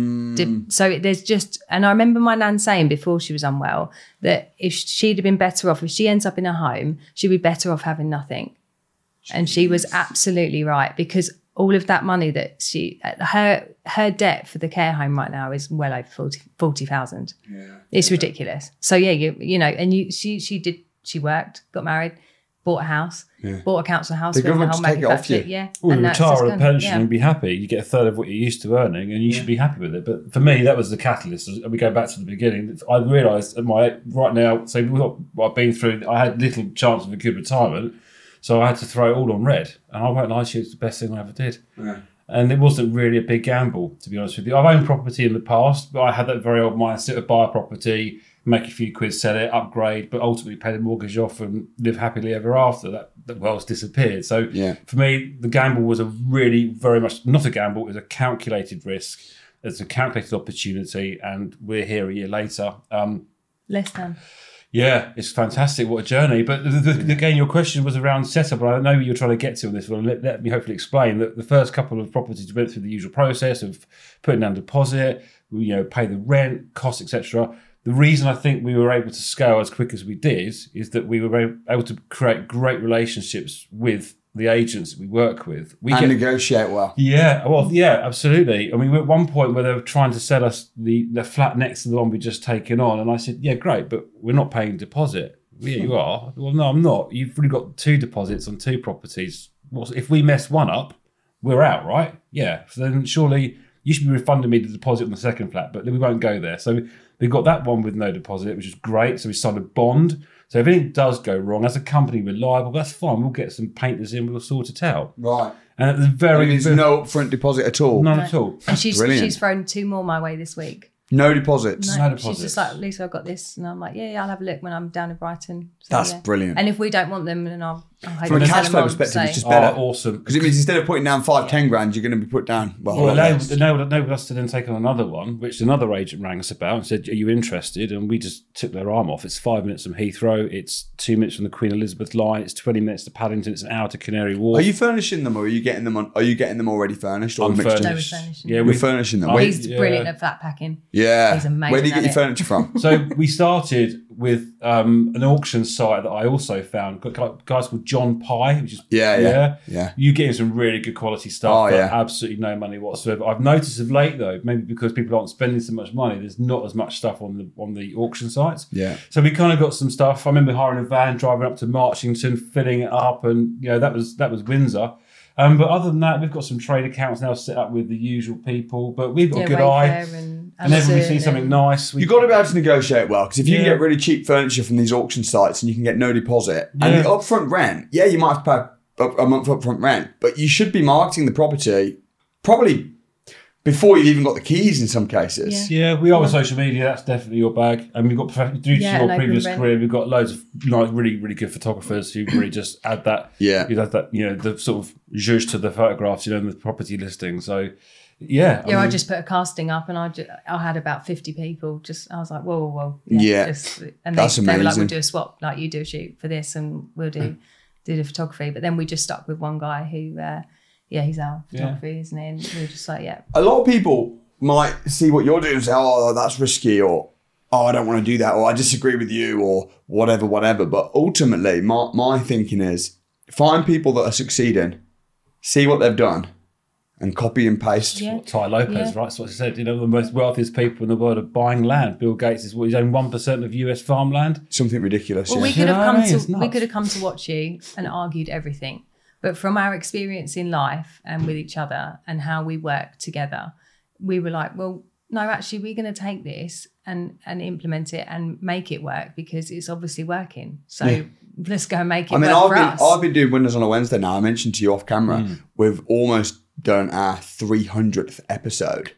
Mm. So there's just, and I remember my nan saying before she was unwell that if she'd have been better off, if she ends up in a home, she'd be better off having nothing. Jeez. And she was absolutely right, because all of that money that she, her her debt for the care home right now is well over forty thousand. Yeah. It's yeah. ridiculous. So yeah, you you know, and you she she did, she worked, got married, bought a house, yeah. bought a council house. The government just take it off you. Yeah. Well, you retire on a pension yeah. and be happy. You get a third of what you're used to earning, and you yeah. should be happy with it. But for me, that was the catalyst. And we go back to the beginning. I realised at my right now, so what I've been through, I had little chance of a good retirement. So I had to throw it all on red. And I won't lie to you, it's the best thing I ever did. Yeah. And it wasn't really a big gamble, to be honest with you. I've owned property in the past, but I had that very old mindset of buy a property, make a few quid, sell it, upgrade, but ultimately pay the mortgage off and live happily ever after. That, that well's disappeared. So yeah. for me, the gamble was a really very much, not a gamble, it was a calculated risk. It's a calculated opportunity, and we're here a year later. Um, Less than. Yeah, it's fantastic. What a journey. But the, the, again, your question was around setup, and I know you're trying to get to on this one. Let, let me hopefully explain that the first couple of properties went through the usual process of putting down deposit, you know, pay the rent, costs, et cetera. The reason I think we were able to scale as quick as we did is that we were able to create great relationships with the agents that we work with. We and get, negotiate well. Yeah, well, yeah, absolutely. I mean, we were at one point where they were trying to sell us the, the flat next to the one we just taken on, and I said, yeah, great, but we're not paying deposit. Yeah, you are. Well, no, I'm not. You've really got two deposits on two properties. What's, if we mess one up, we're out, right? Yeah, so then surely you should be refunding me the deposit on the second flat, but we won't go there. So we got that one with no deposit, which is great. So we signed a bond. So if anything does go wrong, as a company, we're liable. That's fine. We'll get some painters in. We'll sort it out. Right. And at the very, there's no upfront deposit at all. None no. at all. And she's Brilliant. she's thrown two more my way this week. No deposits. No, no deposits. She's just like, Lisa, I've got this, and I'm like, yeah, yeah, I'll have a look when I'm down in Brighton. So, That's yeah. brilliant. And if we don't want them, then I'll. I'll From a cash flow perspective, so. it's just better. Oh, awesome. Because it means instead of putting down five, ten grand, you're going to be put down. Well, Well, well enabled, enabled, enabled us to then take on another one, which another agent rang us about and said, are you interested? And we just took their arm off. It's five minutes from Heathrow. It's two minutes from the Queen Elizabeth line. It's twenty minutes to Paddington. It's an hour to Canary Wharf. Are you furnishing them, or are you getting them on? Are you getting them already furnished, or a mixture? No, we're Unfurnished. furnishing Yeah, them. We're we, furnishing them. Oh, Wait, He's yeah. brilliant at flat packing. yeah. He's amazing Where do you get at your it. furniture from? So we started with um, an auction site that I also found. Got guys called John Pye, which is Yeah, yeah, yeah. You get some really good quality stuff Oh, for yeah. absolutely no money whatsoever. I've noticed of late though, maybe because people aren't spending so much money, there's not as much stuff on the on the auction sites. Yeah. So we kind of got some stuff. I remember hiring a van, driving up to Marchington, filling it up, and you know that was that was Windsor. Um, but other than that, we've got some trade accounts now set up with the usual people. But we've got Yeah, a good Wayfair eye. and Whenever we see Amazon something and- nice, we You've got to be able to negotiate well, because if you Yeah. can get really cheap furniture from these auction sites and you can get no deposit, Yeah. and the upfront rent, yeah, you might have to pay a, a month upfront rent, but you should be marketing the property probably before you've even got the keys in some cases. Yeah, we are with social media. That's definitely your bag. And we've got, prof- due to Yeah, your and open previous rent. career, we've got loads of like really, really good photographers who really just add that. Yeah. You know, that, you know, the sort of zhuzh to the photographs, you know, and the property listing. So, yeah. Yeah, I mean, just put a casting up, and I just, I had about fifty people. Just I was like, whoa, whoa, whoa. Yeah. Yeah. Just, and That's they, they were like, amazing. we'll do a swap, like you do a shoot for this, and we'll do do the photography. But then we just stuck with one guy who, uh, yeah, he's our photography, isn't he? And we were just like, yeah. A lot of people might see what you're doing and say, oh, that's risky, or oh, I don't want to do that, or I disagree with you, or whatever, whatever. But ultimately, my, my thinking is find people that are succeeding, see what they've done, and copy and paste. Yeah. Ty Lopez, Yeah. right? That's what he said. You know, the most wealthiest people in the world are buying land. Bill Gates is what he's owned one percent of U S farmland. Something ridiculous. Well, yeah. we You could know have what I come mean? It's to we nuts. could have come to watch you and argued everything, but from our experience in life and with each other and how we work together, we were like, well, no, actually, we're going to take this and and implement it and make it work because it's obviously working. So Yeah. let's go and make it I mean, work I've for been, us. I've been doing Windows on a Wednesday now. I mentioned to you off camera, we've almost done our three hundredth episode.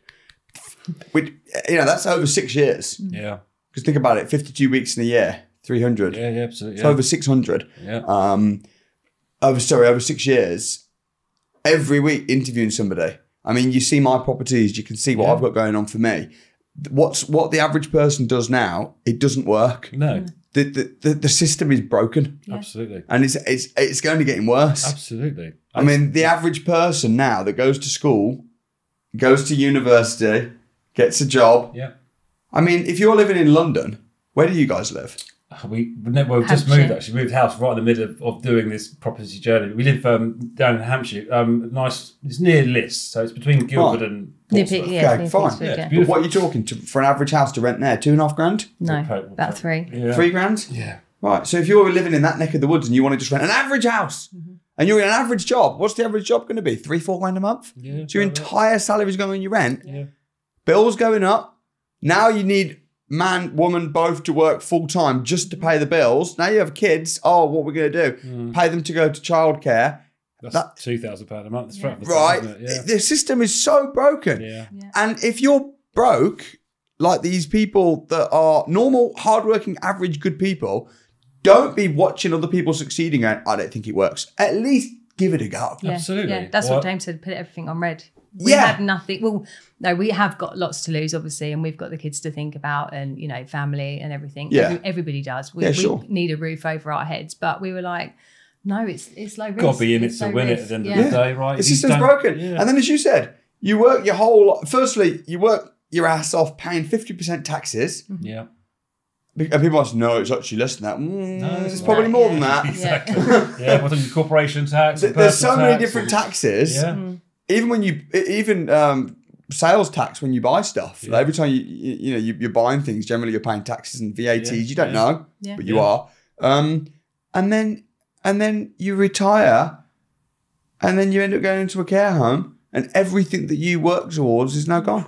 Which, you know, that's over six years. Yeah. Because think about it, fifty-two weeks in a year, three hundred. Yeah, yeah, absolutely. It's Yeah. over six hundred. yeah. Um, over, sorry, over six years, every week interviewing somebody. I mean, you see my properties, you can see what Yeah. I've got going on for me. What's what the average person does now, it doesn't work. no, The, the, the, the system is broken. absolutely. And it's it's it's going to getting worse. Absolutely. I mean, the average person now that goes to school, goes to university, gets a job. yeah. I mean, if you're living in London, where do you guys live? We we never, we've just Hampshire. moved actually moved house right in the middle of, of doing this property journey. We live um, down in Hampshire. Um, nice. It's near Liss, so it's between Guildford Oh. and Near Portsmouth. Pe- yeah, Okay, near fine. Petersburg, Yeah, yeah. it's beautiful. What are you talking to for an average house to rent there? Two and a half grand? No, Okay, we'll about take- three. Yeah. Three grand? Yeah. Right. So if you're living in that neck of the woods and you want to just rent an average house and you're in an average job, what's the average job going to be? Three, four grand a month? Yeah, So your about that. entire salary is going on your rent. Yeah. Bills going up. Now you need man, woman, both to work full time just to pay the bills. Now you have kids. Oh, what are we going to do? Pay them to go to childcare. That's That- two thousand pound a month. That's right. Right. Isn't it? The system is so broken. Yeah. Yeah. And if you're broke, like these people that are normal, hardworking, average, good people, don't be watching other people succeeding and I don't think it works. At least give it a go. Yeah, Absolutely. Yeah, that's Well- what James said. Put everything on red. We Yeah. had nothing. Well, no, we have got lots to lose, obviously, and we've got the kids to think about, and you know, family and everything. Yeah. Every, everybody does. We, Yeah, we sure. need a roof over our heads, but we were like, no, it's it's low risk. Got to be in it It's to low win it risk. at the end yeah. of the day, right? The If you system's don't- broken. Yeah. And then, as you said, you work your whole. Firstly, you work your ass off paying fifty percent taxes, yeah. and people ask, "No, it's actually less than that." Mm, No, it's it's probably not. more Yeah. than that. Exactly. yeah. What's on your corporation tax? Th- and There's so personal many tax different and- taxes. Yeah. Even when you, even um, sales tax when you buy stuff. Like every time you, you, you know, you, you're buying things, generally you're paying taxes and V A Ts. Yeah, You don't yeah. know, Yeah. but you Yeah. are. Um, and then, and then you retire, and then you end up going into a care home, and everything that you work towards is now gone.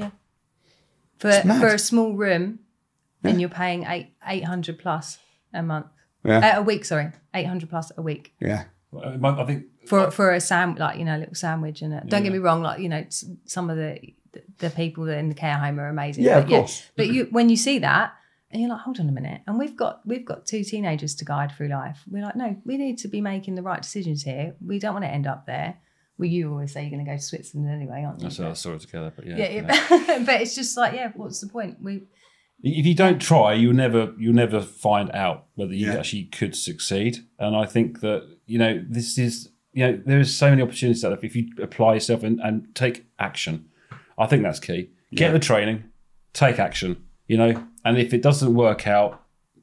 For mad. for a small room, and you're paying eight eight hundred plus a month, Yeah, uh, a week. Sorry, eight hundred plus a week yeah. Well, I think for for a sam like you know a little sandwich and a, don't get me wrong, like you know s- some of the the people that in the care home are amazing. Yeah, but of course. But you when you see that. And you're like, hold on a minute. And we've got we've got two teenagers to guide through life. We're like, no, we need to be making the right decisions here. We don't want to end up there. Well, you always say you're going to go to Switzerland anyway, aren't you? that's our story together. But yeah. yeah, yeah. but it's just like, yeah, what's the point? We If you don't try, you'll never you'll never find out whether you Yeah. actually could succeed. And I think that you know this is you know there is so many opportunities out there if you apply yourself and, and take action. I think that's key. Get Yeah. the training, take action. You know, and if it doesn't work out,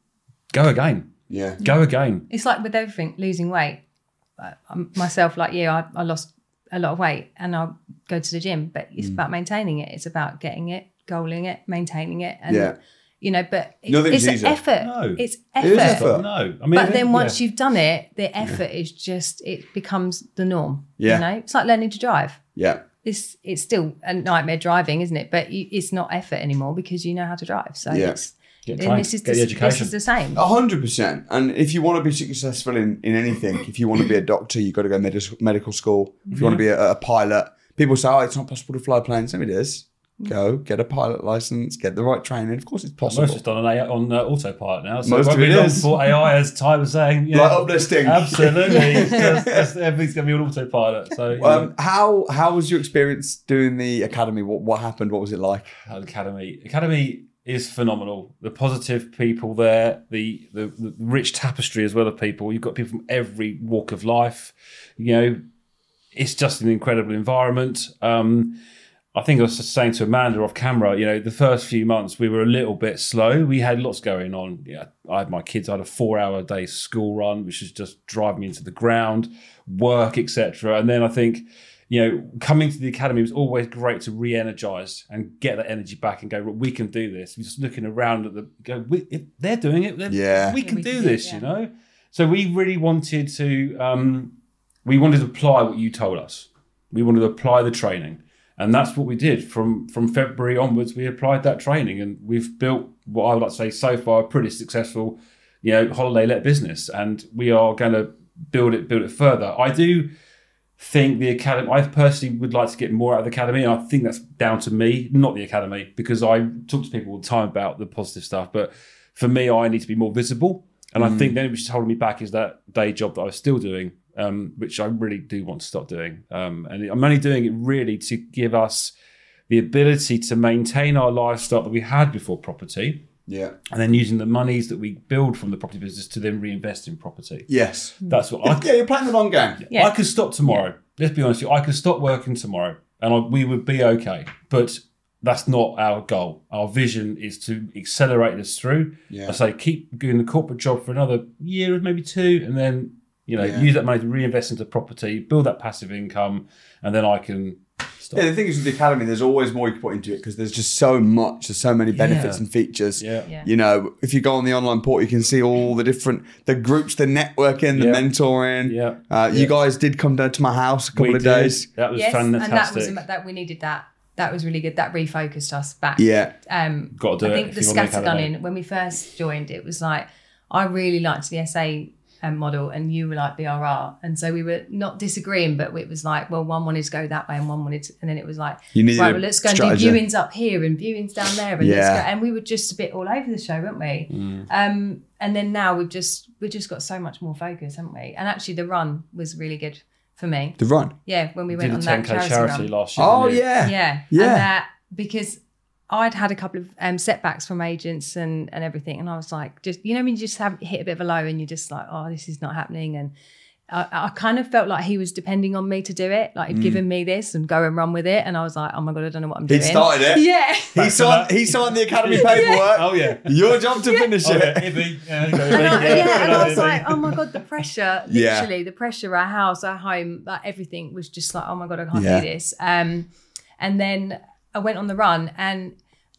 go again. Yeah. Go again. It's like with everything, losing weight. Uh, I'm- myself, like you, I, I lost a lot of weight and I'll go to the gym, but it's about maintaining it. It's about getting it, goaling it, maintaining it. And, Yeah. you know, but it, Nothing's it's an easy. effort. No. It's It effort. is effort. No. I mean, But then once yeah. you've done it, the effort is just, it becomes the norm. Yeah. You know, it's like learning to drive. Yeah. It's, it's still a nightmare driving, isn't it? But you, it's not effort anymore because you know how to drive. So Yeah. it's, Get and trained. this is, Get the, the this education. is the same. A hundred percent. And if you want to be successful in, in anything, if you want to be a doctor, you've got to go medical medical school. If you want to be a, a pilot, people say, oh, it's not possible to fly planes. No, it is. Go get a pilot license, get the right training. Of course, it's possible. Most of it's done on, A I, on uh, autopilot now. So Most it of won't it be long is. before A I, as Ty was saying, yeah, Like uplifting. absolutely. It's just- it's- everything's going to be on autopilot. So, you know, Um, how how was your experience doing the academy? What what happened? What was it like? Academy. Academy is phenomenal. The positive people there, the, the the rich tapestry as well of people. You've got people from every walk of life. You know, it's just an incredible environment. Um, I think I was just saying to Amanda off camera, you know, the first few months we were a little bit slow. We had lots going on. Yeah, I had my kids. I had a four-hour day school run, which was just driving me into the ground, work, et cetera. And then I think, you know, coming to the academy was always great to re-energize and get that energy back and go, well, we can do this. We're just looking around at the go. We, if they're doing it, then Yeah. we can we do can do it, this. yeah. You know. So we really wanted to. Um, we wanted to apply what you told us. We wanted to apply the training. And that's what we did from, from February onwards. We applied that training, and we've built what I would like to say so far a pretty successful, you know, holiday-let business. And we are going to build it, build it further. I do think the academy. I personally would like to get more out of the academy, and I think that's down to me, not the academy, because I talk to people all the time about the positive stuff. But for me, I need to be more visible, and I think then which is holding me back is that day job that I was still doing. Um, which I really do want to stop doing. Um, and I'm only doing it really to give us the ability to maintain our lifestyle that we had before property, Yeah. and then using the monies that we build from the property business to then reinvest in property. Yes. That's what I, Yeah, you're playing the long game. Yeah. I could stop tomorrow. Let's be honest with you. I could stop working tomorrow and I, we would be okay. But that's not our goal. Our vision is to accelerate this through. Yeah. I say keep doing the corporate job for another year, maybe two, and then you know, Yeah. use that money to reinvest into property, build that passive income, and then I can stop. Yeah, the thing is with the academy, there's always more you can put into it because there's just so much, there's so many benefits Yeah. and features. Yeah. Yeah. You know, if you go on the online portal, you can see all the different, the groups, the networking, the Yeah. mentoring. Yeah. Uh, Yeah. You guys did come down to my house a couple We of did. days. That was Yes, fantastic. and that was that we needed that. That was really good. That refocused us back. Yeah. Um, Got to do I it think if the you want to make scattergunning, when we first joined, it was like, I really liked the S A um, model and you were like B R R. And so we were not disagreeing, but it was like, well, one wanted to go that way and one wanted to, and then it was like, You needed right, a well, let's go strategy. and do viewings up here and viewings down there. And, let's Yeah. go. And we were just a bit all over the show, weren't we? Mm. Um, and then now we've just, we've just got so much more focus, haven't we? And actually the run was really good for me. The run. Yeah, when we We went did on a that ten K charity, charity run. last year. Oh, didn't you? yeah. Yeah, Yeah. and that because I'd had a couple of um, setbacks from agents and and everything, and I was like, just you know, when you just have hit a bit of a low, and you're just like, oh, this is not happening, and I, I kind of felt like he was depending on me to do it, like he'd given me this and go and run with it, and I was like, oh my god, I don't know what I'm doing. He started it. Yeah. He signed, he signed the academy paperwork. Oh yeah. Your job to finish Oh, it. yeah. Ibby. Yeah, go And I, Ibby. yeah, and I was Ibby. like, oh my god, the pressure, Yeah. literally, the pressure, our house, our home, like everything was just like, oh my god, I can't Yeah. do this. Um, and then I went on the run, and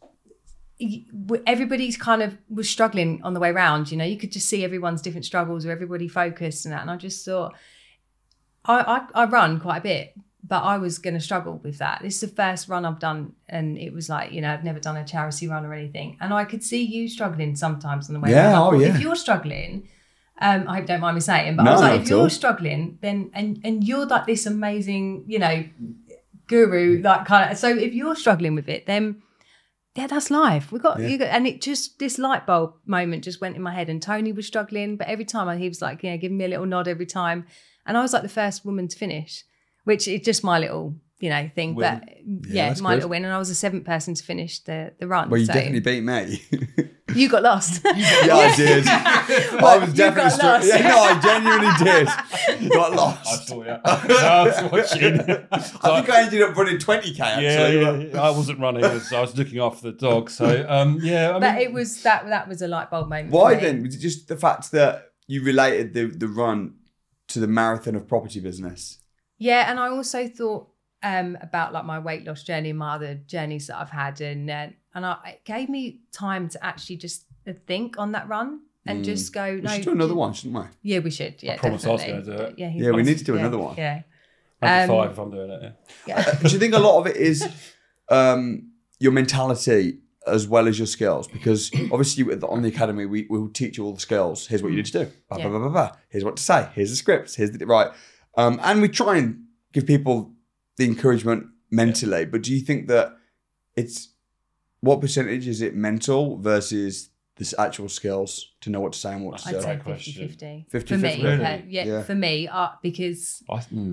y- w- everybody's kind of was struggling on the way round. You know, you could just see everyone's different struggles, or everybody focused and that. And I just thought, I I, I run quite a bit, but I was going to struggle with that. This is the first run I've done, and it was like, you know, I'd never done a charity run or anything, and I could see you struggling sometimes on the way Yeah, around. I oh, thought, yeah. If you're struggling, um, I hope you don't mind me saying, but No, I was not like, if at you're all. struggling, then and and you're like this amazing, you know, guru, like kind of. So if you're struggling with it, then yeah, that's life. We got Yeah. you got, and it just this light bulb moment just went in my head. And Tony was struggling, but every time he was like, you know, giving me a little nod every time, and I was like the first woman to finish, which is just my little you know, thing. Win. But Yeah, yeah, that's my good. little win. And I was the seventh person to finish the, the run. Well, you so definitely beat me. you got lost. Yeah, I did. I was you definitely got str- lost. Yeah, no, I genuinely did. Got I lost. saw you. I was watching. I think I ended up running twenty K actually. Yeah, yeah, yeah. I wasn't running. I was, I was looking after the dog. So, um, yeah. I But mean, it was that that was a light bulb moment. Why for me. then? Was it just the fact that you related the, the run to the marathon of property business? Yeah, and I also thought um, about like my weight loss journey and my other journeys that I've had, and uh, and I, it gave me time to actually just think on that run and just go. We No, should do another ju- one, shouldn't we? Yeah, we should. Yeah, I promised I was definitely. gonna do it. Yeah, he Yeah, we promised. need to do Yeah, another one. Yeah, I'd be um, five if I'm doing it. Yeah. yeah. Do you think a lot of it is um, your mentality as well as your skills? Because obviously with- on the academy, we will teach you all the skills. Here's what you need to do. Blah, Yeah. blah, blah, blah, blah. Here's what to say. Here's the scripts. Here's the right. Um, and we try and give people the encouragement mentally. But do you think that it's what percentage is it mental versus this actual skills to know what to say and what to I'd do? say Right question. fifty-fifty. fifty For me, fifty. Really? uh, yeah, Yeah. for me, uh, because I, mm.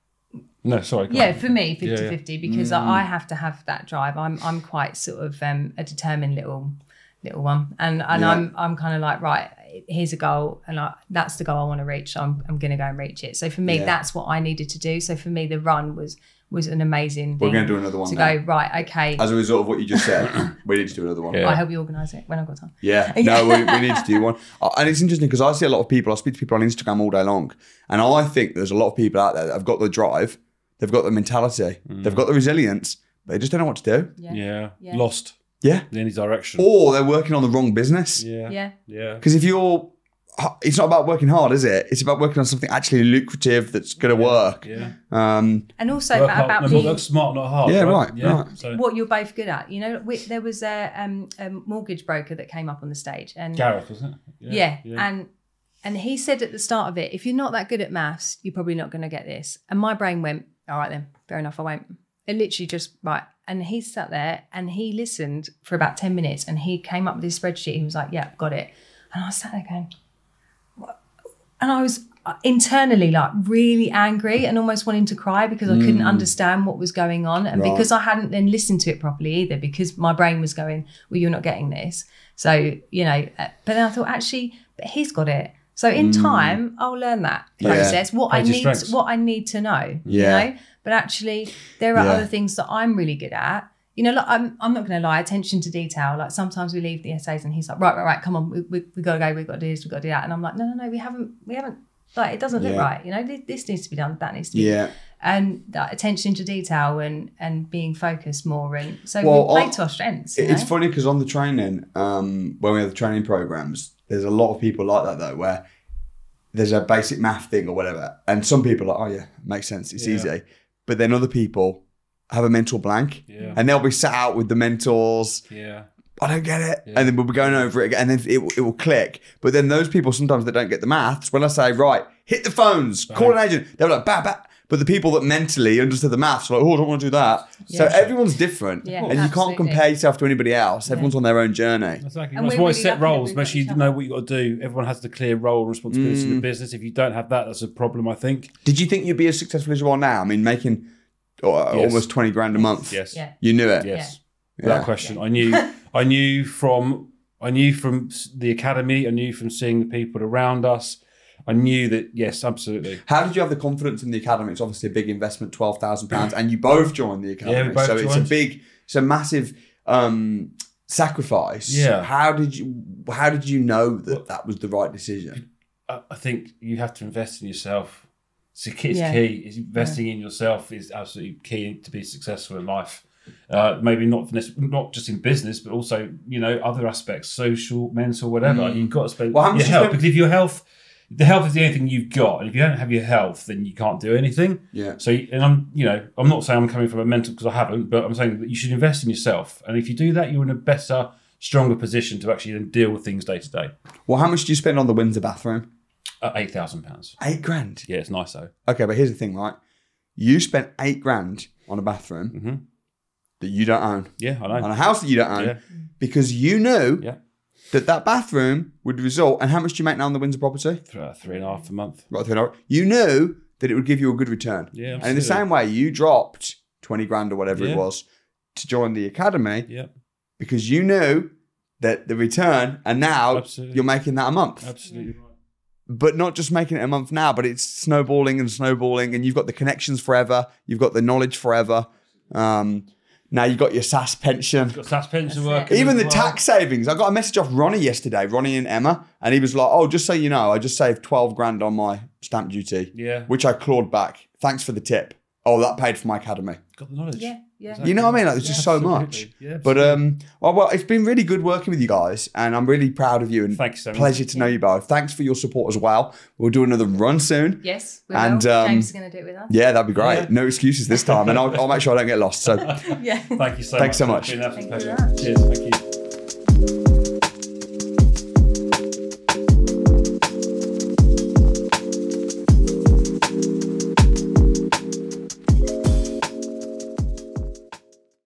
No, sorry. go yeah, on. for me, Yeah, yeah. fifty-fifty, because Mm. I I have to have that drive. I'm I'm quite sort of um, a determined little little one, and and Yeah. I'm I'm kind of like, right, here's a goal, and I, that's the goal I want to reach. So I'm I'm going to go and reach it. So for me, Yeah. that's what I needed to do. So for me, the run was was an amazing thing. We're going to do another one to now. go right. Okay, As a result of what you just said, we need to do another one. Yeah. I'll help you organise it when I've got time. Yeah, no, we, we need to do one. Uh, And it's interesting because I see a lot of people, I speak to people on Instagram all day long, and I think there's a lot of people out there that have got the drive, they've got the mentality, they've got the resilience, but they just don't know what to do. Yeah, Yeah. Yeah. Lost Yeah. in any direction. Or they're working on the wrong business. Yeah. yeah. Yeah. Because if you're, it's not about working hard, is it? It's about working on something actually lucrative that's going to work. Yeah. Um, And also Work hard, about no, being work smart, not hard. Yeah, right, Yeah. right. So, what you're both good at. You know, we, there was a, um, a mortgage broker that came up on the stage, and Gareth, wasn't it? yeah, and and he said at the start of it, if you're not that good at maths, you're probably not going to get this. And my brain went, all right then, fair enough, I won't. It literally just right. And he sat there and he listened for about ten minutes, and he came up with his spreadsheet. He was like, yeah, got it. And I sat there going, what? And I was internally like really angry and almost wanting to cry because I couldn't understand what was going on, and Right. because I hadn't then listened to it properly either, because my brain was going, well, you're not getting this. So, you know, uh, but then I thought, actually, but he's got it. So in time, I'll learn that Yeah. process, what I Play to need, strengths. what I need to know, Yeah. you know. But actually, there are Yeah. other things that I'm really good at. You know, like, I'm I'm not going to lie, attention to detail. Like sometimes we leave the essays and he's like, right, right, right, come on, we we, we got to go, we've got to do this, we've got to do that. And I'm like, no, no, no, we haven't, we haven't, like, it doesn't look Yeah. right. You know, this, this needs to be done, that needs to be yeah. and that attention to detail and and being focused more. And so Well, we play I- to our strengths. You It's know? funny because on the training, um, when we have the training programs, there's a lot of people like that though, where there's a basic math thing or whatever, and some people are like, oh yeah, makes sense, it's Yeah. easy. But then other people have a mental blank, Yeah. and they'll be sat out with the mentors. Yeah. I don't get it, Yeah. and then we'll be going over it again, and then it, will- it will click. But then those people sometimes that don't get the maths, when I say right, hit the phones, call an agent, they're like bah bah. But the people that mentally understood the maths are like, oh, I don't want to do that. So Yeah. everyone's different, Yeah, and you can't absolutely. compare yourself to anybody else. Everyone's on their own journey. Exactly. And That's we're why really set lucky that roles. we've Make got sure each you other. know what you got to do. Everyone has the clear role and responsibility Mm. in the business. If you don't have that, that's a problem, I think. Did you think you'd be as successful as you are now? I mean, making uh, Yes. almost twenty grand a month. Yes. Yeah. You knew it. Yes. Yeah. Without question. I knew. I knew from. I knew from the academy. I knew from seeing the people around us. I knew that. Yes, absolutely. How did you have the confidence in the academy? It's obviously a big investment, twelve thousand pounds, and you both joined the academy. Yeah, we both so it's a joined. big, it's a massive um, sacrifice. Yeah. How did you? How did you know that that was the right decision? I I think you have to invest in yourself. It's, key, it's Yeah. key. It's investing in yourself is absolutely key to be successful in life. Uh, maybe not for this, not just in business, but also you know other aspects, social, mental, whatever. You've got to spend Well, how much your you health spend- because if your health, the health is the only thing you've got, and if you don't have your health, then you can't do anything. Yeah. So, and I'm, you know, I'm not saying I'm coming from a mental because I haven't, but I'm saying that you should invest in yourself, and if you do that, you're in a better, stronger position to actually then deal with things day to day. Well, how much do you spend on the Windsor bathroom? At eight thousand pounds. Eight grand. Yeah, it's nice though. Okay, but here's the thing, right? You spent eight grand on a bathroom Mhm. that you don't own, Yeah, I on know. a house that you don't own, Yeah. because you knew Yeah, that that bathroom would result. And how much do you make now on the Windsor property? Th- uh, three and a half a month. Right, three and a half. You knew that it would give you a good return. Yeah, And in the absolutely. same way, you dropped twenty grand or whatever Yeah. it was to join the academy Yeah. because you knew that the return, and now Absolutely. you're making that a month. Absolutely right. But not just making it a month now, but it's snowballing and snowballing, and you've got the connections forever. You've got the knowledge forever. Um, now you've got your S A S pension. Got S A S pension That's working. it. Even as the well. tax savings. I got a message off Ronnie yesterday, Ronnie and Emma, and he was like, oh, just so you know, I just saved twelve grand on my stamp duty, Yeah. which I clawed back. Thanks for the tip. Oh, that paid for my academy. Got the knowledge. Yeah, yeah. You know what I mean? Like, there's just so Absolutely. much. Yeah, But absolutely. um, well, well, it's been really good working with you guys, and I'm really proud of you. And Thanks, Sammy. pleasure to know you both. Thanks for your support as well. We'll do another run soon. Yes, we And, will. um, James is going to do it with us. Yeah, that'd be great. Yeah. No excuses this time, and I'll, I'll make sure I don't get lost. So, Yeah. Thank you so Thanks much. so much. It's been an absolute Thank you pleasure. very much. Cheers. Thank you.